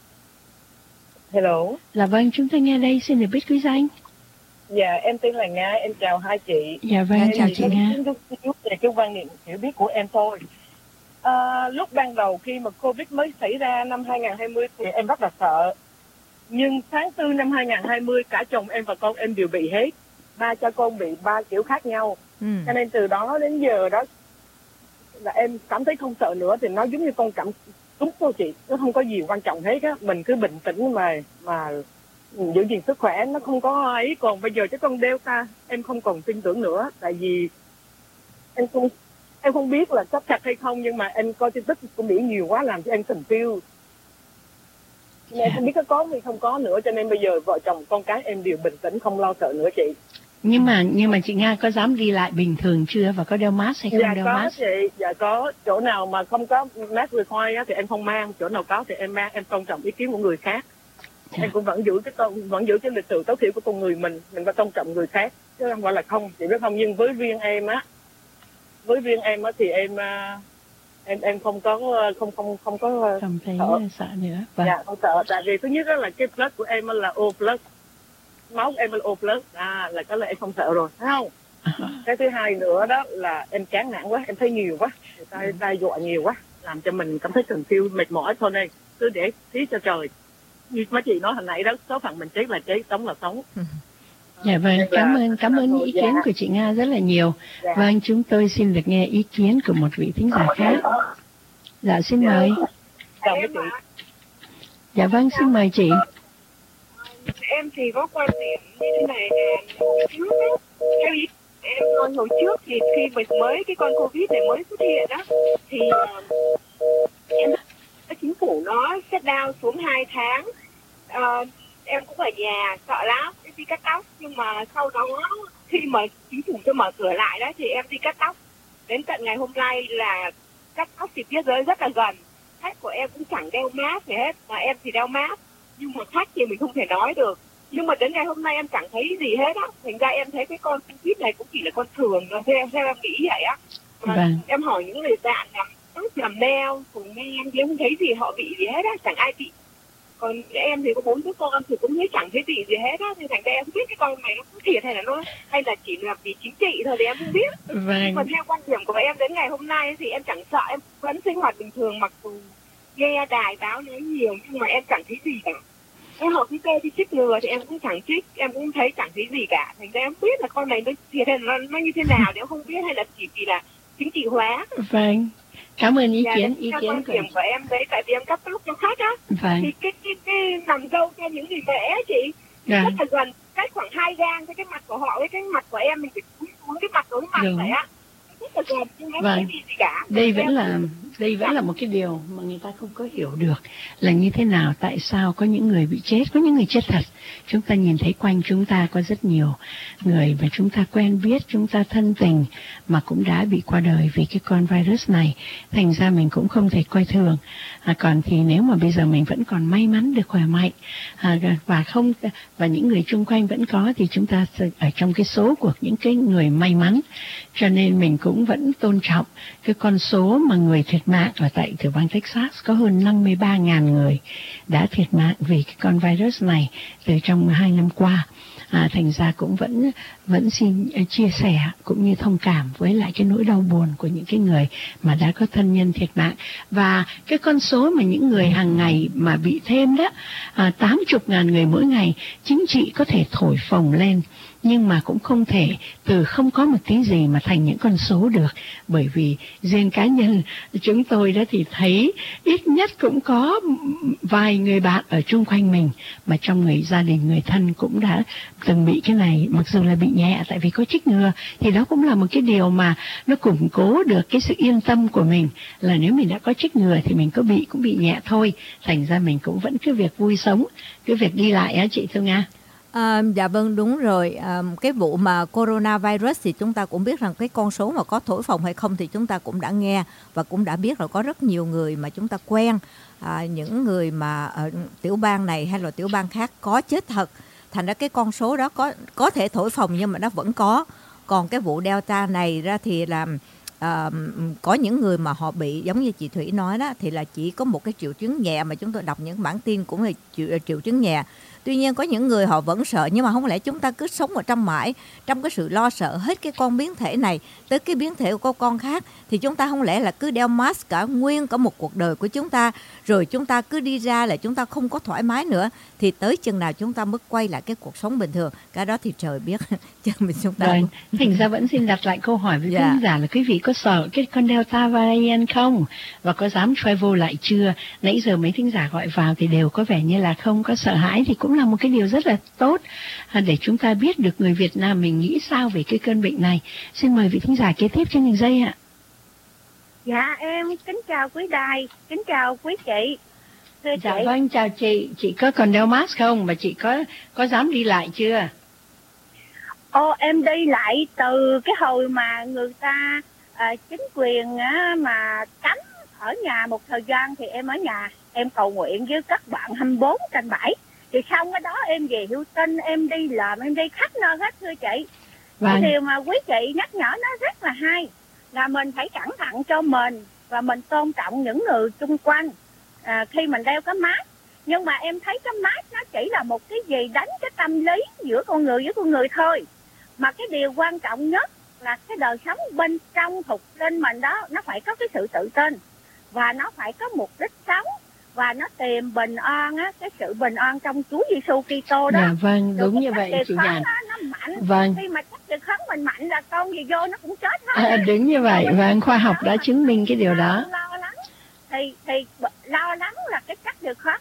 Hello, Là vâng, chúng tôi nghe đây, xin được biết quý danh. dạ em tên là Nga, em chào hai chị. Dạ vâng, Em chào chỉ chị Em Nga. xin chút chút về cái quan niệm hiểu biết của em thôi. À, lúc ban đầu khi mà Covid mới xảy ra năm hai không hai không thì em rất là sợ. Nhưng tháng tư năm hai không hai không cả chồng em và con em đều bị hết. Ba cha con bị ba kiểu khác nhau. Ừ. Cho nên từ đó đến giờ đó là em cảm thấy không sợ nữa, thì nó giống như con cảm cúm thôi chị, nó không có gì quan trọng hết á, mình cứ bình tĩnh mà mà giữ gìn sức khỏe, nó không có ấy. Còn bây giờ cái con Delta em không còn tin tưởng nữa, tại vì em không em không biết là sắp chặt hay không, nhưng mà em coi tin tức của Mỹ nhiều quá làm cho em confused. Nên em không biết có có hay không có nữa, cho nên bây giờ vợ chồng con cái em đều bình tĩnh, không lo sợ nữa chị. Nhưng mà nhưng mà chị Nga có dám đi lại bình thường chưa, và có đeo mask hay không Dạ đeo có mask? chị, dạ có. Chỗ nào mà không có mask require á thì em không mang, chỗ nào có thì em mang, em tôn trọng ý kiến của người khác. Dạ. Em cũng vẫn giữ cái tôn, vẫn giữ cái lịch sự tối thiểu của con người mình, mình phải tôn trọng người khác chứ không phải là không, chị biết không. Nhưng với riêng em á, với riêng em á thì em à, em em không có không không không có Không thấy sợ. sợ nữa. Vâng. Dạ không sợ, tại vì thứ nhất đó là cái plus của em là O plus, máu của em là O plus, à là cái là em không sợ rồi, thấy không? Cái thứ hai nữa đó là em chán nản quá, em thấy nhiều quá, người ta đe dọa nhiều quá, làm cho mình cảm thấy cần tiêu mệt mỏi thôi. Đây cứ để tí cho trời, như mấy chị nói hồi nãy đó, số phận mình chết là chết, sống là sống. Dạ vâng, Dạ, cảm ơn cảm ơn dạ. ý kiến của chị Nga rất là nhiều. Dạ. Vâng, chúng tôi xin được nghe ý kiến của một vị thính giả khác. Dạ xin mời. Chào mấy chị. Dạ vâng, xin mời chị. Em thì có quan điểm như thế này nè, hồi trước á, theo ý em thôi, hồi trước thì khi mình mới cái con Covid này mới xuất hiện á, thì uh, em thấy chính phủ nó xét shutdown xuống hai tháng. Uh, em cũng ở nhà sợ lắm, em đi cắt tóc, nhưng mà sau đó khi mà chính phủ cho mở cửa lại đó thì em đi cắt tóc. Đến tận ngày hôm nay là cắt tóc thì biên giới rất là gần, khách của em cũng chẳng đeo mask gì hết, mà em thì đeo mask, nhưng mà khách thì mình không thể nói được. Nhưng mà đến ngày hôm nay em chẳng thấy gì hết á, thành ra em thấy cái con Covid này cũng chỉ là con thường thôi, theo em theo em nghĩ vậy á. Vâng. Em hỏi những người bạn là làm nail cùng em thì em không thấy gì họ bị gì hết á, chẳng ai bị. Còn em thì có bốn đứa con thì cũng thấy chẳng thấy gì gì hết á, thì thành ra em không biết cái con này nó có thiệt hay là nó hay là chỉ là vì chính trị thôi thì em không biết. Vâng. Nhưng mà theo quan điểm của em đến ngày hôm nay thì em chẳng sợ, em vẫn sinh hoạt bình thường, mặc dù nghe đài báo nói nhiều nhưng mà em chẳng thấy gì cả. Em hỏi cái kê đi chích ngừa thì em cũng chẳng chích, em cũng thấy chẳng thấy gì cả. Thành ra em không biết là con này nó thiệt hay là nó, nó như thế nào thì em không biết, hay là chỉ vì là chính trị hóa. Vâng. Cảm ơn ý dạ, kiến ý kiến của em. của em đấy, tại vì em cắt tóc cho khách á. Vâng. Thì cái cái cái làm dâu cho những người vẽ chị dạ. rất là gần, cách khoảng hai gang với cái mặt của họ với cái mặt của em, mình phải cúi xuống cái mặt đối mặt vậy á. Rất là gần, nhưng em không thấy gì cả. Đây vẫn là đây vẫn là một cái điều mà người ta không có hiểu được là như thế nào, tại sao có những người bị chết, có những người chết thật. Chúng ta nhìn thấy quanh chúng ta có rất nhiều người mà chúng ta quen biết, chúng ta thân tình mà cũng đã bị qua đời vì cái con virus này. Thành ra mình cũng không thể coi thường. À, còn thì nếu mà bây giờ mình vẫn còn may mắn được khỏe mạnh à, và không và những người chung quanh vẫn có, thì chúng ta ở trong cái số của những cái người may mắn. Cho nên mình cũng vẫn tôn trọng cái con số mà người thiệt mạng ở tại tiểu bang Texas, có hơn năm mươi ba nghìn người đã thiệt mạng vì cái con virus này từ trong hai năm qua. À, thành ra cũng vẫn vẫn xin chia sẻ cũng như thông cảm với lại cái nỗi đau buồn của những cái người mà đã có thân nhân thiệt mạng. Và cái con số mà những người hàng ngày mà bị thêm đó, à, tám mươi ngàn người mỗi ngày, chính trị có thể thổi phồng lên nhưng mà cũng không thể từ không có một tí gì mà thành những con số được. Bởi vì riêng cá nhân chúng tôi đó thì thấy ít nhất cũng có vài người bạn ở chung quanh mình mà trong người gia đình, người thân cũng đã từng bị cái này, mặc dù là bị nhẹ tại vì có chích ngừa. Thì đó cũng là một cái điều mà nó củng cố được cái sự yên tâm của mình, là nếu mình đã có chích ngừa thì mình có bị cũng bị nhẹ thôi. Thành ra mình cũng vẫn cứ việc vui sống, cứ việc đi lại á chị Thương Nga. À, dạ vâng, đúng rồi. À, cái vụ mà coronavirus thì chúng ta cũng biết rằng cái con số mà có thổi phồng hay không thì chúng ta cũng đã nghe và cũng đã biết là có rất nhiều người mà chúng ta quen, à, những người mà ở tiểu bang này hay là tiểu bang khác có chết thật. Thành ra cái con số đó có có thể thổi phồng nhưng mà nó vẫn có. Còn cái vụ Delta này ra thì là à, có những người mà họ bị giống như chị Thủy nói đó, thì là chỉ có một cái triệu chứng nhẹ, mà chúng tôi đọc những bản tin cũng là triệu, triệu chứng nhẹ. Tuy nhiên có những người họ vẫn sợ, nhưng mà không lẽ chúng ta cứ sống ở trong mãi trong cái sự lo sợ hết cái con biến thể này tới cái biến thể của con khác, thì chúng ta không lẽ là cứ đeo mask cả nguyên cả một cuộc đời của chúng ta, rồi chúng ta cứ đi ra là chúng ta không có thoải mái nữa, thì tới chừng nào chúng ta mới quay lại cái cuộc sống bình thường? Cái đó thì trời biết chứ mình chúng ta. Vâng. Thành ra vẫn xin đặt lại câu hỏi với dạ. khán giả là quý vị có sợ cái con Delta variant không, và có dám travel lại chưa? Nãy giờ mấy thính giả gọi vào thì đều có vẻ như là không có sợ hãi, thì cũng là một cái điều rất là tốt để chúng ta biết được người Việt Nam mình nghĩ sao về cái cơn bệnh này. Xin mời vị thính giả kế tiếp trên đường dây ạ. Dạ em kính chào quý đài, kính chào quý chị. Thưa dạ chị. Vâng, chào chị. Chị có còn đeo mask không, mà chị có có dám đi lại chưa? Ô em đi lại từ cái hồi mà người ta à, chính quyền á, mà cấm ở nhà một thời gian thì em ở nhà em cầu nguyện với các bạn hai mươi bốn trên bảy. Thì xong cái đó em về Houston, em đi làm, em đi khắp nơi hết thưa chị. Vâng. Cái điều mà quý chị nhắc nhở nó rất là hay, là mình phải cẩn thận cho mình và mình tôn trọng những người xung quanh à, khi mình đeo cái mask. Nhưng mà em thấy cái mask nó chỉ là một cái gì đánh cái tâm lý giữa con người với con người thôi. Mà cái điều quan trọng nhất là cái đời sống bên trong thuộc linh mình đó, nó phải có cái sự tự tin và nó phải có mục đích sống, và nó tìm bình an á, cái sự bình an trong Chúa Giêsu Kitô đó. Dạ vâng, đúng như vậy chị Nhàn. Nó mạnh. Vâng. Khi mà chắc được khấn mình mạnh là con gì vô nó cũng chết hết. À, đúng như vậy, vâng, khoa học đã chứng minh cái điều đó. Lo lắng thì thì lo lắng là cái chắc được khấn nó nó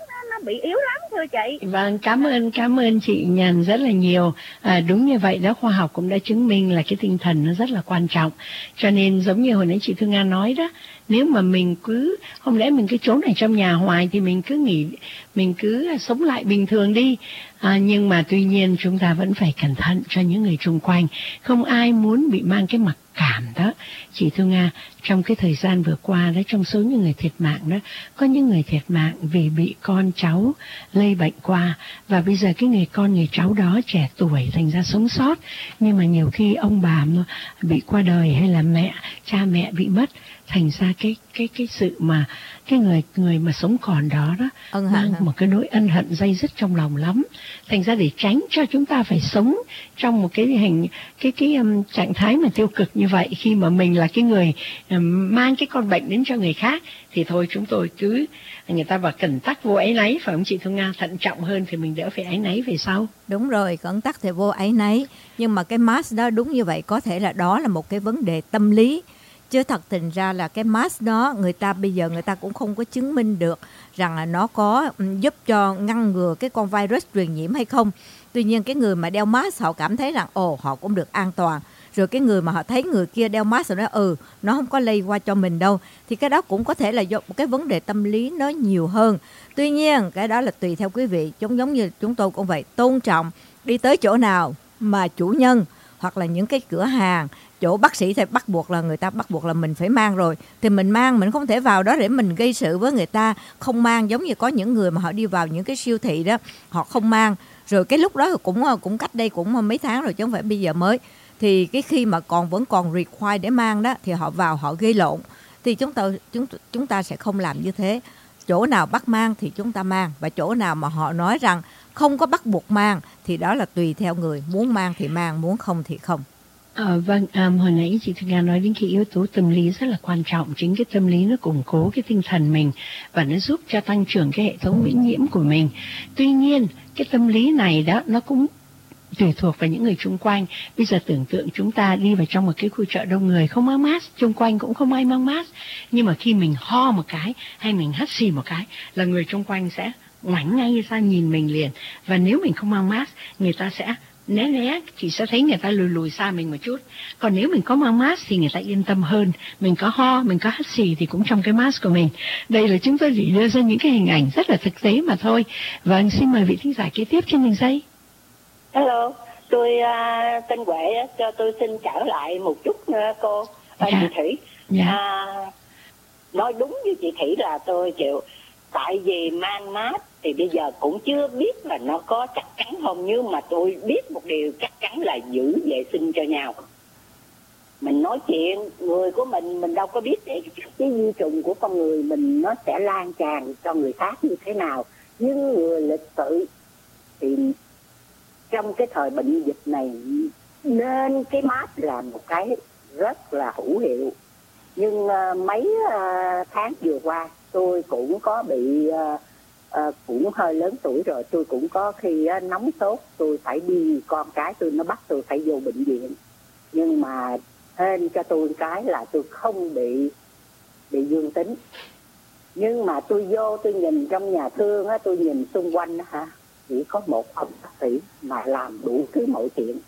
bị yếu lắm thưa chị. Vâng, cảm ơn cảm ơn chị Nhàn rất là nhiều. À, đúng như vậy đó, khoa học cũng đã chứng minh là cái tinh thần nó rất là quan trọng. Cho nên giống như hồi nãy chị Thương Nga nói đó, nếu mà mình cứ không lẽ mình cứ trốn ở trong nhà hoài thì mình cứ nghỉ, mình cứ sống lại bình thường đi. À, nhưng mà tuy nhiên chúng ta vẫn phải cẩn thận cho những người xung quanh. Không ai muốn bị mang cái mặc cảm đó. Chị Thương Nga, trong cái thời gian vừa qua đó, trong số những người thiệt mạng đó, có những người thiệt mạng vì bị con cháu lây bệnh qua, và bây giờ cái người con người cháu đó trẻ tuổi thành ra sống sót, nhưng mà nhiều khi ông bà bị qua đời hay là mẹ cha mẹ bị mất, thành ra cái cái cái sự mà cái người người mà sống còn đó đó ân hận mang một cái nỗi ân hận day dứt trong lòng lắm. Thành ra để tránh cho chúng ta phải sống trong một cái hình cái cái um, trạng thái mà tiêu cực như vậy, khi mà mình là cái người um, mang cái con bệnh đến cho người khác, thì thôi chúng tôi cứ, người ta bảo cẩn tắc vô áy náy, phải không chị Thu Nga? Thận trọng hơn thì mình đỡ phải áy náy về sau. Đúng rồi, cẩn tắc thì vô áy náy. Nhưng mà cái mask đó đúng như vậy, có thể là đó là một cái vấn đề tâm lý. Chứ thật tình ra là cái mask đó, người ta bây giờ người ta cũng không có chứng minh được rằng là nó có giúp cho ngăn ngừa cái con virus truyền nhiễm hay không. Tuy nhiên cái người mà đeo mask họ cảm thấy rằng ồ họ cũng được an toàn. Rồi cái người mà họ thấy người kia đeo mask rồi nói ừ nó không có lây qua cho mình đâu, thì cái đó cũng có thể là do một cái vấn đề tâm lý nó nhiều hơn. Tuy nhiên cái đó là tùy theo quý vị, giống giống như chúng tôi cũng vậy, tôn trọng. Đi tới chỗ nào mà chủ nhân hoặc là những cái cửa hàng, chỗ bác sĩ thì bắt buộc là người ta bắt buộc là mình phải mang rồi, thì mình mang, mình không thể vào đó để mình gây sự với người ta không mang. Giống như có những người mà họ đi vào những cái siêu thị đó, họ không mang, rồi cái lúc đó cũng cũng cách đây cũng mấy tháng rồi chứ không phải bây giờ mới, thì cái khi mà còn vẫn còn require để mang đó thì họ vào họ gây lộn. Thì chúng ta chúng chúng ta sẽ không làm như thế. Chỗ nào bắt mang thì chúng ta mang, và chỗ nào mà họ nói rằng không có bắt buộc mang thì đó là tùy theo người, muốn mang thì mang, muốn không thì không. À, vâng, à, hồi nãy chị Thương Nga nói đến cái yếu tố tâm lý rất là quan trọng. Chính cái tâm lý nó củng cố cái tinh thần mình và nó giúp cho tăng trưởng cái hệ thống miễn nhiễm của mình. Tuy nhiên cái tâm lý này đó nó cũng tùy thuộc vào những người xung quanh. Bây giờ tưởng tượng chúng ta đi vào trong một cái khu chợ đông người, không mang mask, xung quanh cũng không ai mang mask, nhưng mà khi mình ho một cái hay mình hắt xì một cái là người xung quanh sẽ ngoảnh ngay ra nhìn mình liền. Và nếu mình không mang mask, người ta sẽ né né, chị sẽ thấy người ta lùi lùi xa mình một chút. Còn nếu mình có mang mask thì người ta yên tâm hơn. Mình có ho, mình có hắt xì thì cũng trong cái mask của mình. Đây là chúng tôi chỉ đưa ra những cái hình ảnh rất là thực tế mà thôi. Vâng, xin mời vị thính giả kế tiếp trên đường dây. Hello, tôi uh, tên Huệ, cho tôi xin trở lại một chút uh, cô, uh, dạ. chị Thủy. Dạ. Uh, nói đúng như chị Thủy là tôi chịu. Tại vì mang mask thì bây giờ cũng chưa biết là nó có chắc chắn không, nhưng mà tôi biết một điều chắc chắn là giữ vệ sinh cho nhau. Mình nói chuyện, người của mình, mình đâu có biết cái, cái vi trùng của con người mình nó sẽ lan tràn cho người khác như thế nào. Nhưng người lịch sự thì trong cái thời bệnh dịch này nên cái mask là một cái rất là hữu hiệu. Nhưng uh, mấy uh, tháng vừa qua tôi cũng có bị uh, uh, cũng hơi lớn tuổi rồi, tôi cũng có khi uh, nóng sốt, tôi phải đi, con cái tôi nó bắt tôi phải vô bệnh viện. Nhưng mà hên cho tôi cái là tôi không bị bị dương tính. Nhưng mà tôi vô tôi nhìn trong nhà thương á, tôi nhìn xung quanh á hả, chỉ có một ông bác sĩ mà làm đủ thứ mọi chuyện,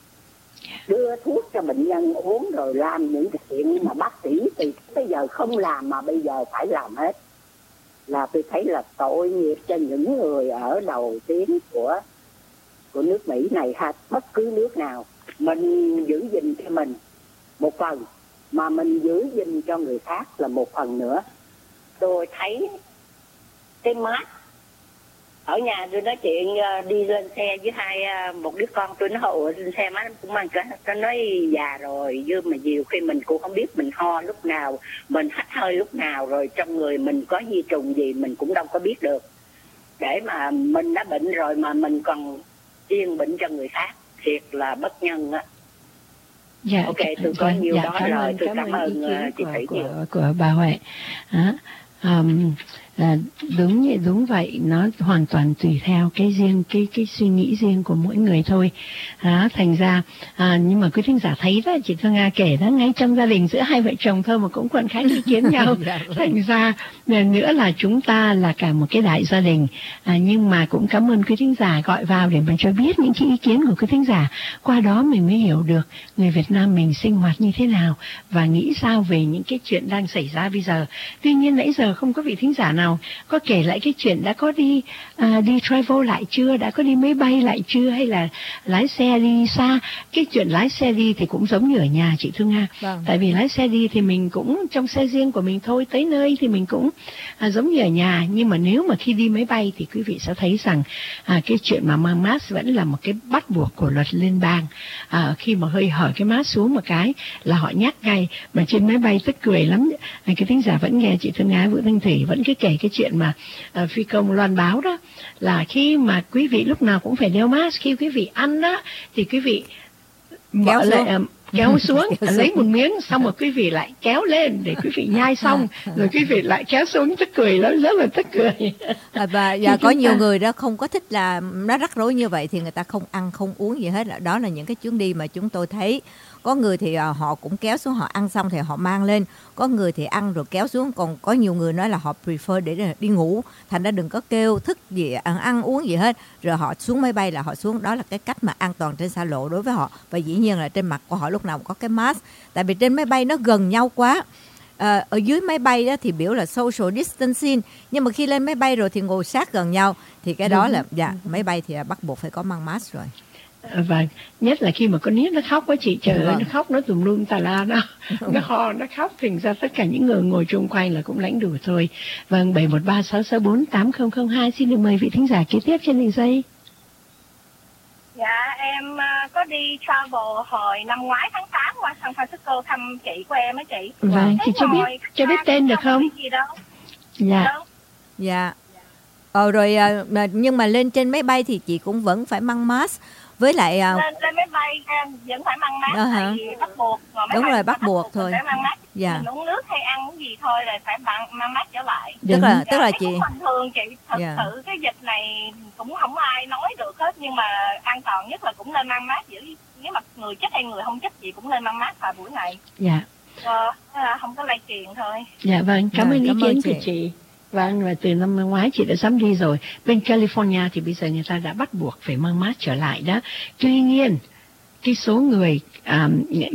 đưa thuốc cho bệnh nhân uống rồi làm những cái chuyện mà bác sĩ từ bây giờ không làm mà bây giờ phải làm hết. Là tôi thấy là tội nghiệp cho những người ở đầu tuyến của của nước Mỹ này ha, bất cứ nước nào. Mình giữ gìn cho mình một phần, mà mình giữ gìn cho người khác là một phần nữa. Tôi thấy cái mát ở nhà tôi nói chuyện đi lên xe với hai một đứa con tôi, nó ủa lên xe má cũng mang cái, nó nói già rồi chứ mà nhiều khi mình cũng không biết mình ho lúc nào, mình hắt hơi lúc nào, rồi trong người mình có vi trùng gì mình cũng đâu có biết được. Để mà mình đã bệnh rồi mà mình còn yên bệnh cho người khác, thiệt là bất nhân á. Dạ, ok, tôi có nhiều dạ, đó cảm rồi, ơn, tôi cảm, cảm ơn ơn ý kiến chị của, Thủy của, nhiều. của bà Huệ. À, um, À, đúng vậy, đúng vậy, nó hoàn toàn tùy theo cái riêng cái cái suy nghĩ riêng của mỗi người thôi. À, thành ra à, nhưng mà quý thính giả thấy đó, chị Phương Nga kể đó, ngay trong gia đình giữa hai vợ chồng thôi mà cũng còn khác ý kiến nhau. Thành ra nữa là chúng ta là cả một cái đại gia đình. À, nhưng mà cũng cảm ơn quý thính giả gọi vào để mà cho biết những cái ý kiến của quý thính giả. Qua đó mình mới hiểu được người Việt Nam mình sinh hoạt như thế nào và nghĩ sao về những cái chuyện đang xảy ra bây giờ. Tuy nhiên nãy giờ không có vị thính giả nào có kể lại cái chuyện đã có đi à, đi travel lại chưa, đã có đi máy bay lại chưa, hay là lái xe đi xa. Cái chuyện lái xe đi thì cũng giống như ở nhà chị Thương Nga. Vâng. Tại vì lái xe đi thì mình cũng trong xe riêng của mình thôi, tới nơi thì mình cũng à, giống như ở nhà. Nhưng mà nếu mà khi đi máy bay thì quý vị sẽ thấy rằng à, cái chuyện mà mang mask vẫn là một cái bắt buộc của luật liên bang. À, khi mà hơi hở cái mask xuống một cái là họ nhắc ngay. Mà trên máy bay tức cười lắm. À, cái thính giả vẫn nghe chị Thương Nga, Vũ Thanh Thủy vẫn cứ kể cái chuyện mà uh, phi công loan báo đó, là khi mà quý vị lúc nào cũng phải đeo mask. Khi quý vị ăn đó thì quý vị kéo lại, uh, kéo xuống lấy một miếng, xong rồi quý vị lại kéo lên để quý vị nhai xong rồi quý vị lại kéo xuống. Tức cười lắm, rất là tức cười. À, và, và có nhiều người đó không có thích, là nó rắc rối như vậy thì người ta không ăn không uống gì hết. Đó là những cái chuyến đi mà chúng tôi thấy. Có người thì họ cũng kéo xuống, họ ăn xong thì họ mang lên. Có người thì ăn rồi kéo xuống. Còn có nhiều người nói là họ prefer để đi ngủ, thành ra đừng có kêu thức gì, ăn, ăn uống gì hết. Rồi họ xuống máy bay là họ xuống. Đó là cái cách mà an toàn trên xa lộ đối với họ. Và dĩ nhiên là trên mặt của họ lúc nào cũng có cái mask. Tại vì trên máy bay nó gần nhau quá. À, ở dưới máy bay đó thì biểu là social distancing, nhưng mà khi lên máy bay rồi thì ngồi sát gần nhau. Thì cái đó là dạ, máy bay thì bắt buộc phải có mang mask rồi. Và nhất là khi mà con nít nó khóc á chị, trời ơi, nó khóc nó tùm lum tà la, nó nó ho, nó khóc, thành ra tất cả những người ngồi chung quanh là cũng lãnh đủ thôi. Vâng, bảy một ba sáu sáu bốn tám không không hai, xin được mời vị thính giả kế tiếp trên đường dây. Dạ, em uh, có đi travel hồi năm ngoái tháng tám qua San Francisco thăm chị của em á chị. Vâng, chị cho biết cho biết tên được không? Dạ. Dạ. Ờ rồi, nhưng mà lên trên máy bay thì chị cũng vẫn phải mang mask. Với lại lên, lên máy bay em vẫn phải mang mask, tại vì bắt buộc. Đúng rồi, bắt buộc thôi. Phải mang mask. Dạ. Mình uống nước hay ăn cái gì thôi là phải mang, mang mask trở lại. Tức là dạ, tức là chị cũng bình thường chị, thật dạ. sự cái dịch này cũng không ai nói được hết, nhưng mà an toàn nhất là cũng nên mang mask. Nếu mà người chết hay người không chết gì cũng nên mang mask vài buổi này. Dạ. Ờ, không có lây truyền thôi. Dạ vâng, cảm ơn dạ, ý kiến của chị. Vâng, và từ năm ngoái chị đã dám đi rồi. Bên California thì bây giờ người ta đã bắt buộc phải mang mask trở lại đó. Tuy nhiên, cái số người à,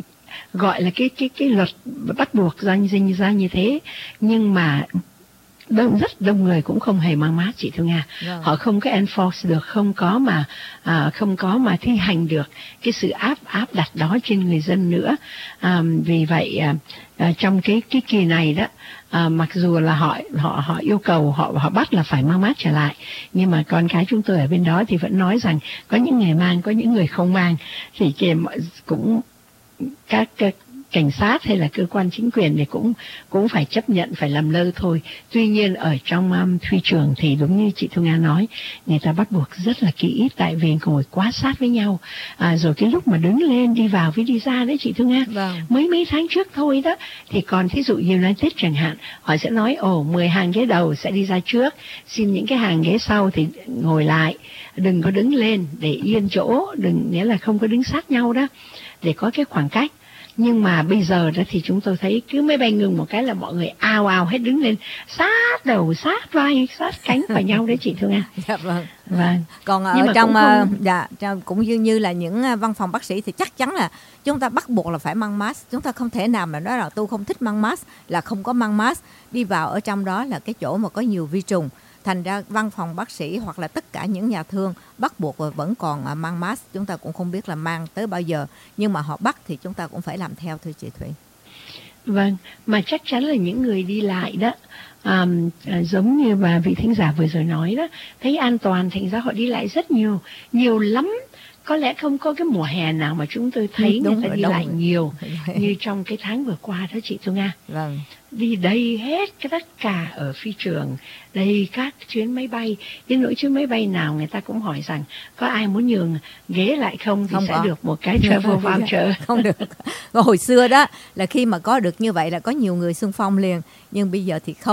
gọi là cái cái cái luật bắt buộc ra, ra như thế, nhưng mà đông, rất đông người cũng không hề mang mask chị Thương Nga. Vâng. Họ không có enforce được, không có mà à, không có mà thi hành được cái sự áp áp đặt đó trên người dân nữa. À, vì vậy à, à, trong cái cái kỳ này đó, à, mặc dù là họ họ họ yêu cầu họ họ bắt là phải mang mask trở lại, nhưng mà con cái chúng tôi ở bên đó thì vẫn nói rằng có những người mang, có những người không mang, thì cũng các, các cảnh sát hay là cơ quan chính quyền thì cũng cũng phải chấp nhận, phải làm lơ thôi. Tuy nhiên ở trong um, phi trường thì đúng như chị Thu Nga nói, người ta bắt buộc rất là kỹ, tại vì ngồi quá sát với nhau. À, rồi cái lúc mà đứng lên đi vào với đi ra đấy chị Thu Nga, vâng. mới mấy tháng trước thôi đó, thì còn thí dụ United chẳng hạn, họ sẽ nói ồ mười hàng ghế đầu sẽ đi ra trước, xin những cái hàng ghế sau thì ngồi lại, đừng có đứng lên để yên chỗ, đừng, nghĩa là không có đứng sát nhau đó, để có cái khoảng cách. Nhưng mà bây giờ đó thì chúng tôi thấy cứ máy bay ngừng một cái là mọi người ào ào hết đứng lên, sát đầu, sát vai, sát cánh vào nhau đấy chị Thương Nga. Dạ vâng. Vâng. Còn ở trong cũng, không... dạ cũng như như là những văn phòng bác sĩ thì chắc chắn là chúng ta bắt buộc là phải mang mask. Chúng ta không thể nào mà nói là tôi không thích mang mask là không có mang mask. Đi vào ở trong đó là cái chỗ mà có nhiều vi trùng. Thành ra văn phòng bác sĩ hoặc là tất cả những nhà thương bắt buộc vẫn còn mang mask. Chúng ta cũng không biết là mang tới bao giờ, nhưng mà họ bắt thì chúng ta cũng phải làm theo thôi chị Thủy. Vâng, mà chắc chắn là những người đi lại đó, à, à, giống như bà vị thính giả vừa rồi nói đó, thấy an toàn thành ra họ đi lại rất nhiều, nhiều lắm. Có lẽ không có cái mùa hè nào mà chúng tôi thấy đúng người ta rồi, đi lại rồi. nhiều như trong cái tháng vừa qua đó chị Thu Nga. Vâng. Đi đầy hết cái tất cả ở phi trường, đầy các chuyến máy bay. Đến nỗi chuyến máy bay nào người ta cũng hỏi rằng có ai muốn nhường ghế lại không thì không sẽ có. Được một cái travel voucher. Không được. Hồi xưa đó là khi mà có được như vậy là có nhiều người xung phong liền, nhưng bây giờ thì không.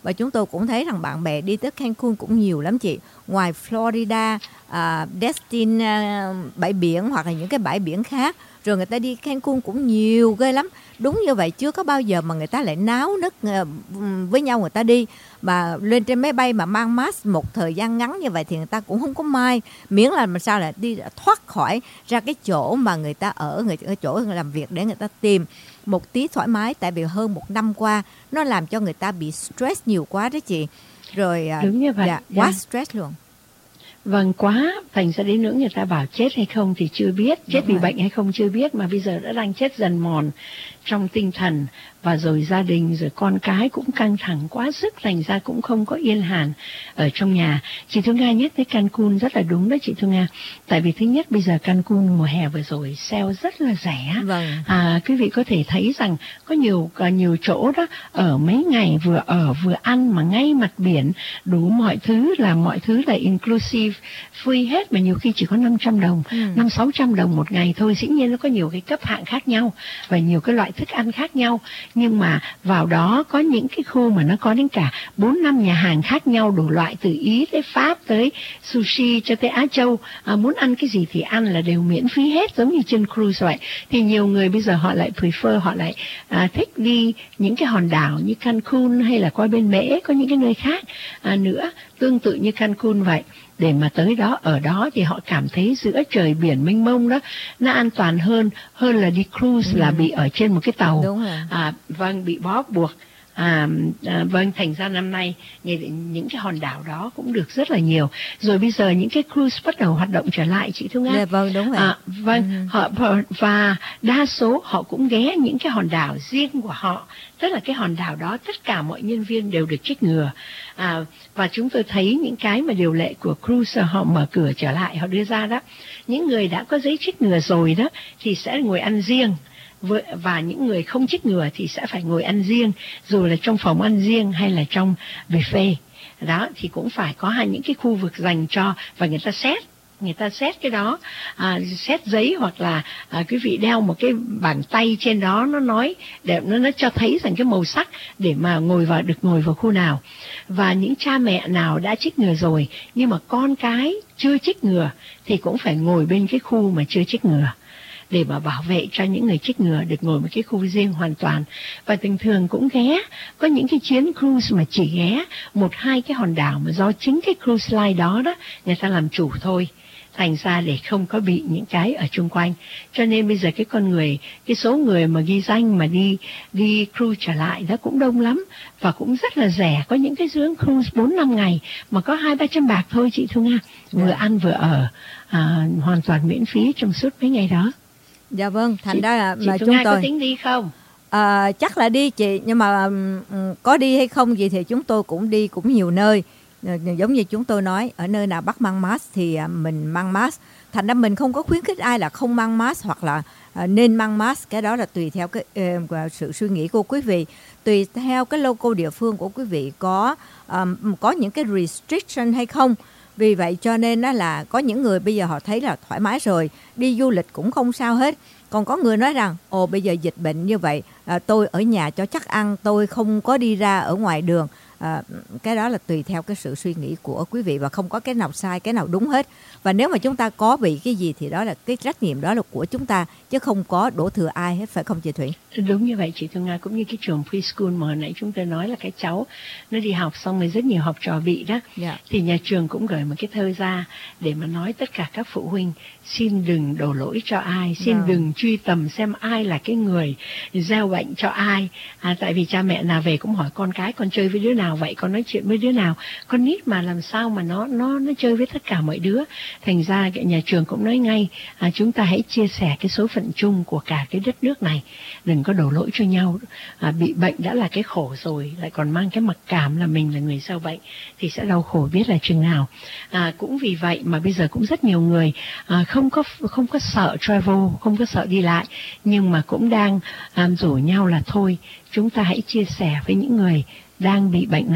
Và chúng tôi cũng thấy rằng bạn bè đi tới Cancun cũng nhiều lắm chị. Ngoài Florida, uh, Destin, uh, bãi biển hoặc là những cái bãi biển khác, rồi người ta đi Cancun cũng nhiều ghê lắm. Đúng như vậy, chưa có bao giờ mà người ta lại náo nức uh, với nhau người ta đi. Mà lên trên máy bay mà mang mask một thời gian ngắn như vậy thì người ta cũng không có mai. Miễn là làm sao là đi thoát khỏi ra cái chỗ mà người ta ở, người cái chỗ làm việc để người ta tìm một tí thoải mái. Tại vì hơn một năm qua nó làm cho người ta bị stress nhiều quá đó chị. Rồi đúng như vậy. Dạ, quá stress luôn. Vâng, quá, thành ra đến nữa người ta bảo chết hay không thì chưa biết, chết Đúng vì rồi. bệnh hay không chưa biết, mà bây giờ đã đang chết dần mòn trong tinh thần, và rồi gia đình rồi con cái cũng căng thẳng quá sức, thành ra cũng không có yên hàn ở trong nhà. Chị Thu Nga nhắc tới Cancun rất là đúng đó chị Thu Nga, tại vì thứ nhất bây giờ Cancun mùa hè vừa rồi sale rất là rẻ. Vâng. À, quý vị có thể thấy rằng có nhiều nhiều chỗ đó ở mấy ngày vừa ở vừa ăn mà ngay mặt biển, đủ mọi thứ, là mọi thứ là inclusive, free hết, mà nhiều khi chỉ có năm trăm đồng, Ừ. năm sáu trăm đồng một ngày thôi. Dĩ nhiên nó có nhiều cái cấp hạng khác nhau và nhiều cái loại thức ăn khác nhau, nhưng mà vào đó có những cái khu mà nó có đến cả bốn năm nhà hàng khác nhau, đủ loại, từ Ý tới Pháp tới sushi cho tới Á Châu. À, muốn ăn cái gì thì ăn là đều miễn phí hết, giống như trên cruise vậy. Thì nhiều người bây giờ họ lại prefer, họ lại à, thích đi những cái hòn đảo như Cancun hay là qua bên Mễ, có những cái nơi khác à, nữa tương tự như Cancun vậy, để mà tới đó, ở đó thì họ cảm thấy giữa trời biển mênh mông đó, nó an toàn hơn hơn là đi cruise, ừ. là bị ở trên một cái tàu. Đúng rồi. À, vâng, bị bó buộc. À, à, vâng, thành ra năm nay những cái hòn đảo đó cũng được rất là nhiều. Rồi bây giờ những cái cruise bắt đầu hoạt động trở lại, chị Thu Nga. Yeah, vâng, đúng rồi. À, vâng, ừ. họ và đa số họ cũng ghé những cái hòn đảo riêng của họ, tức là cái hòn đảo đó tất cả mọi nhân viên đều được chích ngừa. À, và chúng tôi thấy những cái mà điều lệ của cruise họ mở cửa trở lại, họ đưa ra đó, những người đã có giấy chích ngừa rồi đó thì sẽ ngồi ăn riêng, và những người không chích ngừa thì sẽ phải ngồi ăn riêng, dù là trong phòng ăn riêng hay là trong buffet. Đó thì cũng phải có hai những cái khu vực dành cho, và người ta xét người ta xét cái đó, à, xét giấy, hoặc là à, quý vị đeo một cái bàn tay trên đó, nó nói để nó nó cho thấy rằng cái màu sắc để mà ngồi vào, được ngồi vào khu nào. Và những cha mẹ nào đã chích ngừa rồi nhưng mà con cái chưa chích ngừa thì cũng phải ngồi bên cái khu mà chưa chích ngừa, để mà bảo vệ cho những người chích ngừa được ngồi một cái khu riêng hoàn toàn. Và thường thường cũng ghé, có những cái chuyến cruise mà chỉ ghé một hai cái hòn đảo mà do chính cái cruise line đó đó người ta làm chủ thôi, thành ra để không có bị những cái ở chung quanh. Cho nên bây giờ cái con người, cái số người mà ghi danh mà đi đi cruise trở lại đó cũng đông lắm, và cũng rất là rẻ. Có những cái chuyến cruise bốn năm ngày mà có hai ba trăm bạc thôi chị Thu Nga, vừa yeah. ăn vừa ở, à, hoàn toàn miễn phí trong suốt mấy ngày đó. Dạ vâng, thành ra là chị mà Thu chúng Nga tôi có tính đi không? À, chắc là đi chị, nhưng mà um, có đi hay không gì thì chúng tôi cũng đi cũng nhiều nơi. Giống như chúng tôi nói, ở nơi nào bắt mang mask thì mình mang mask. Thành ra mình không có khuyến khích ai là không mang mask hoặc là uh, nên mang mask. Cái đó là tùy theo cái uh, sự suy nghĩ của quý vị, tùy theo cái local địa phương của quý vị có um, có những cái restriction hay không. Vì vậy cho nên đó là có những người bây giờ họ thấy là thoải mái rồi, đi du lịch cũng không sao hết. Còn có người nói rằng, ồ bây giờ dịch bệnh như vậy, à, tôi ở nhà cho chắc ăn, tôi không có đi ra ở ngoài đường. À, cái đó là tùy theo cái sự suy nghĩ của quý vị, và không có cái nào sai, cái nào đúng hết. Và nếu mà chúng ta có bị cái gì thì đó là cái trách nhiệm đó là của chúng ta, chứ không có đổ thừa ai hết, phải không chị Thủy? Đúng như vậy chị Thu Nga, cũng như cái trường preschool mà hồi nãy chúng tôi nói là cái cháu nó đi học xong rồi rất nhiều học trò bị đó, yeah. Thì nhà trường cũng gửi một cái thơ ra để mà nói tất cả các phụ huynh xin đừng đổ lỗi cho ai, xin yeah. đừng truy tầm xem ai là cái người gieo bệnh cho ai. À, tại vì cha mẹ nào về cũng hỏi con cái, con chơi với đứa nào vậy, con nói chuyện với đứa nào, con nít mà làm sao mà nó nó nó chơi với tất cả mọi đứa. Thành ra cái nhà trường cũng nói ngay, à, chúng ta hãy chia sẻ cái số phận chung của cả cái đất nước này, đừng có đổ lỗi cho nhau. À, bị bệnh đã là cái khổ rồi, lại còn mang cái mặc cảm là mình là người gieo bệnh thì sẽ đau khổ biết là chừng nào. À, cũng vì vậy mà bây giờ cũng rất nhiều người à, không có không có sợ travel, không có sợ đi lại, nhưng mà cũng đang à, rủ nhau là thôi chúng ta hãy chia sẻ với những người đang bị bệnh này,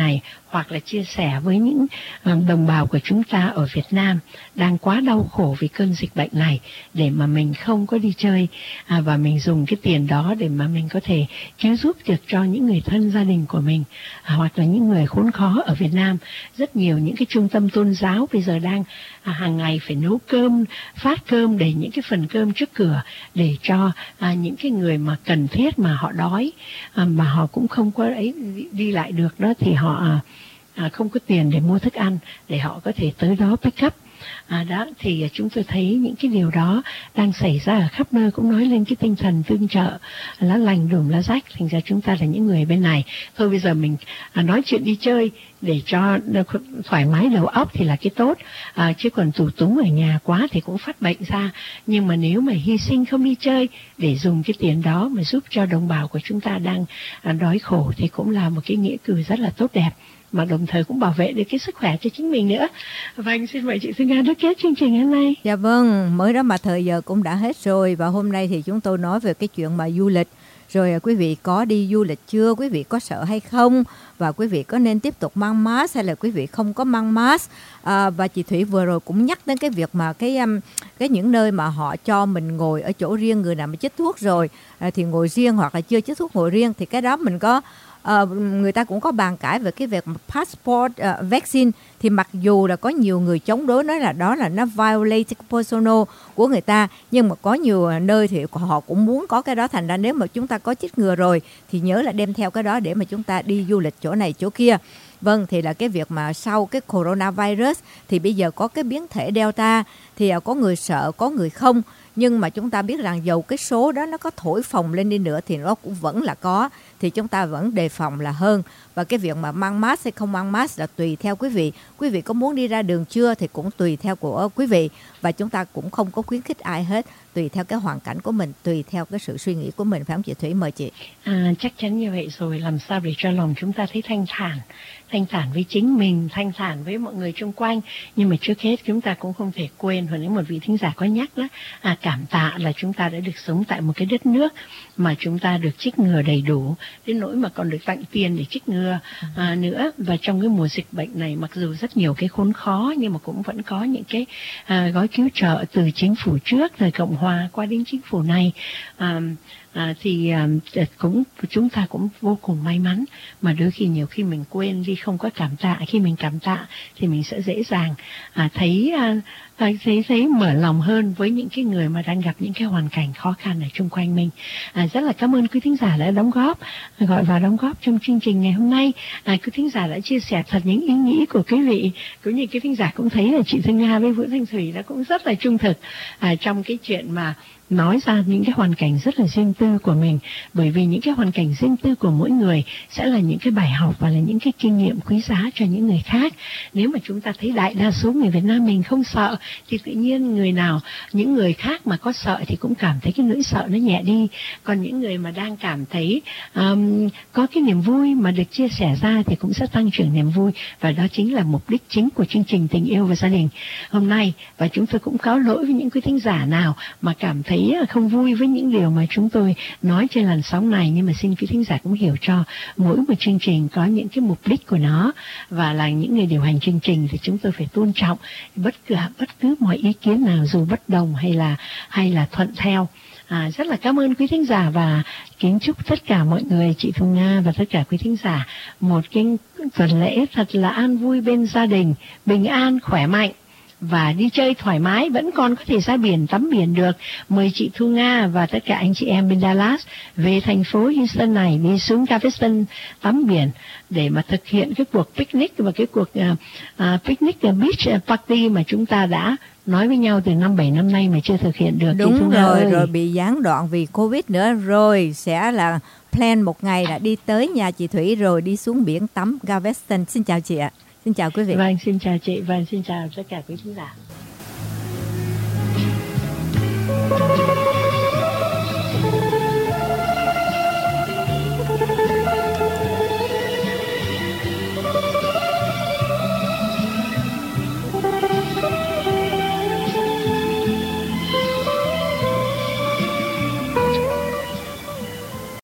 hoặc là chia sẻ với những uh, đồng bào của chúng ta ở Việt Nam đang quá đau khổ vì cơn dịch bệnh này, để mà mình không có đi chơi à, và mình dùng cái tiền đó để mà mình có thể cứu giúp được cho những người thân gia đình của mình, à, hoặc là những người khốn khó ở Việt Nam. Rất nhiều những cái trung tâm tôn giáo bây giờ đang à, hàng ngày phải nấu cơm, phát cơm, để những cái phần cơm trước cửa để cho à, những cái người mà cần thiết mà họ đói, à, mà họ cũng không có ấy đi lại được đó, thì họ à, à, không có tiền để mua thức ăn để họ có thể tới đó pick up. À, đó thì chúng tôi thấy những cái điều đó đang xảy ra ở khắp nơi, cũng nói lên cái tinh thần tương trợ, lá lành đùm lá rách. Thành ra chúng ta là những người bên này thôi, bây giờ mình à, nói chuyện đi chơi để cho thoải mái đầu óc thì là cái tốt, à, chứ còn tù túng ở nhà quá thì cũng phát bệnh ra. Nhưng mà nếu mà hy sinh không đi chơi để dùng cái tiền đó mà giúp cho đồng bào của chúng ta đang à, đói khổ thì cũng là một cái nghĩa cử rất là tốt đẹp, mà đồng thời cũng bảo vệ được cái sức khỏe cho chính mình nữa. Vâng, xin mời chị Thư Nga đúc kết chương trình hôm nay. Dạ vâng, mới đó mà thời giờ cũng đã hết rồi, và hôm nay thì chúng tôi nói về cái chuyện mà du lịch. Rồi quý vị có đi du lịch chưa? Quý vị có sợ hay không? Và quý vị có nên tiếp tục mang mask hay là quý vị không có mang mask? À, và chị Thủy vừa rồi cũng nhắc đến cái việc mà cái cái những nơi mà họ cho mình ngồi ở chỗ riêng, người nào mà chích thuốc rồi à, thì ngồi riêng, hoặc là chưa chích thuốc ngồi riêng, thì cái đó mình có Uh, người ta cũng có bàn cãi về cái việc passport uh, vaccine. Thì mặc dù là có nhiều người chống đối, nói là đó là nó violate personal của người ta, nhưng mà có nhiều nơi thì họ cũng muốn có cái đó. Thành ra nếu mà chúng ta có chích ngừa rồi thì nhớ là đem theo cái đó để mà chúng ta đi du lịch chỗ này chỗ kia. Vâng, thì là cái việc mà sau cái coronavirus thì bây giờ có cái biến thể Delta, thì có người sợ, có người không. Nhưng mà chúng ta biết rằng dầu cái số đó nó có thổi phồng lên đi nữa thì nó cũng vẫn là có, thì chúng ta vẫn đề phòng là hơn. Và cái việc mà mang mask hay không mang mask là tùy theo quý vị. Quý vị có muốn đi ra đường chưa thì cũng tùy theo của quý vị. Và chúng ta cũng không có khuyến khích ai hết, tùy theo cái hoàn cảnh của mình, tùy theo cái sự suy nghĩ của mình, phải không chị Thủy? Mời chị. À, chắc chắn như vậy rồi. Làm sao để cho lòng chúng ta thấy thanh thản, thanh thản với chính mình, thanh thản với mọi người xung quanh. Nhưng mà trước hết chúng ta cũng không thể quên, hồi nãy một vị thính giả có nhắc đó, à, cảm tạ là chúng ta đã được sống tại một cái đất nước mà chúng ta được chích ngừa đầy đủ, đến nỗi mà còn được tặng tiền để chích ngừa à, nữa. Và trong cái mùa dịch bệnh này, mặc dù rất nhiều cái khốn khó, nhưng mà cũng vẫn có những cái à, gói cứu trợ từ chính phủ trước, thời Cộng Hòa qua đến chính phủ này. À, À, thì à, cũng chúng ta cũng vô cùng may mắn, mà đôi khi nhiều khi mình quên đi, không có cảm tạ. Khi mình cảm tạ thì mình sẽ dễ dàng à, thấy à, thấy thấy mở lòng hơn với những cái người mà đang gặp những cái hoàn cảnh khó khăn ở chung quanh mình. À, rất là cảm ơn quý thính giả đã đóng góp, gọi vào đóng góp trong chương trình ngày hôm nay. À, quý thính giả đã chia sẻ thật những ý nghĩ của quý vị, cũng như quý thính giả cũng thấy là chị Thư Nga với Vũ Thanh Thủy đã cũng rất là trung thực à, trong cái chuyện mà nói ra những cái hoàn cảnh rất là riêng tư của mình. Bởi vì những cái hoàn cảnh riêng tư của mỗi người sẽ là những cái bài học và là những cái kinh nghiệm quý giá cho những người khác. Nếu mà chúng ta thấy đại đa số người Việt Nam mình không sợ, thì tự nhiên người nào, những người khác mà có sợ thì cũng cảm thấy cái nỗi sợ nó nhẹ đi. Còn những người mà đang cảm thấy um, có cái niềm vui mà được chia sẻ ra thì cũng sẽ tăng trưởng niềm vui. Và đó chính là mục đích chính của chương trình Tình Yêu và Gia Đình hôm nay. Và chúng tôi cũng cáo lỗi với những quý thính giả nào mà cảm thấy không vui với những điều mà chúng tôi nói trên làn sóng này. Nhưng mà xin quý thính giả cũng hiểu cho mỗi một chương trình có những cái mục đích của nó, và là những người điều hành chương trình thì chúng tôi phải tôn trọng bất cứ bất cứ mọi ý kiến nào, dù bất đồng hay là hay là thuận theo. À, rất là cảm ơn quý thính giả, và kính chúc tất cả mọi người, chị Thu Nga và tất cả quý thính giả một cái tuần lễ thật là an vui bên gia đình, bình an, khỏe mạnh và đi chơi thoải mái, vẫn còn có thể ra biển tắm biển được. Mời chị Thu Nga và tất cả anh chị em bên Dallas về thành phố Houston này, đi xuống Galveston tắm biển để mà thực hiện cái cuộc picnic và cái cuộc uh, uh, picnic beach party mà chúng ta đã nói với nhau từ năm bảy năm nay mà chưa thực hiện được. Đúng rồi, rồi bị gián đoạn vì Covid nữa. Rồi sẽ là plan một ngày là đi tới nhà chị Thủy rồi đi xuống biển tắm Galveston. Xin chào chị ạ. Xin chào quý vị. Vâng, xin chào chị. Vâng, xin chào tất cả quý khán giả.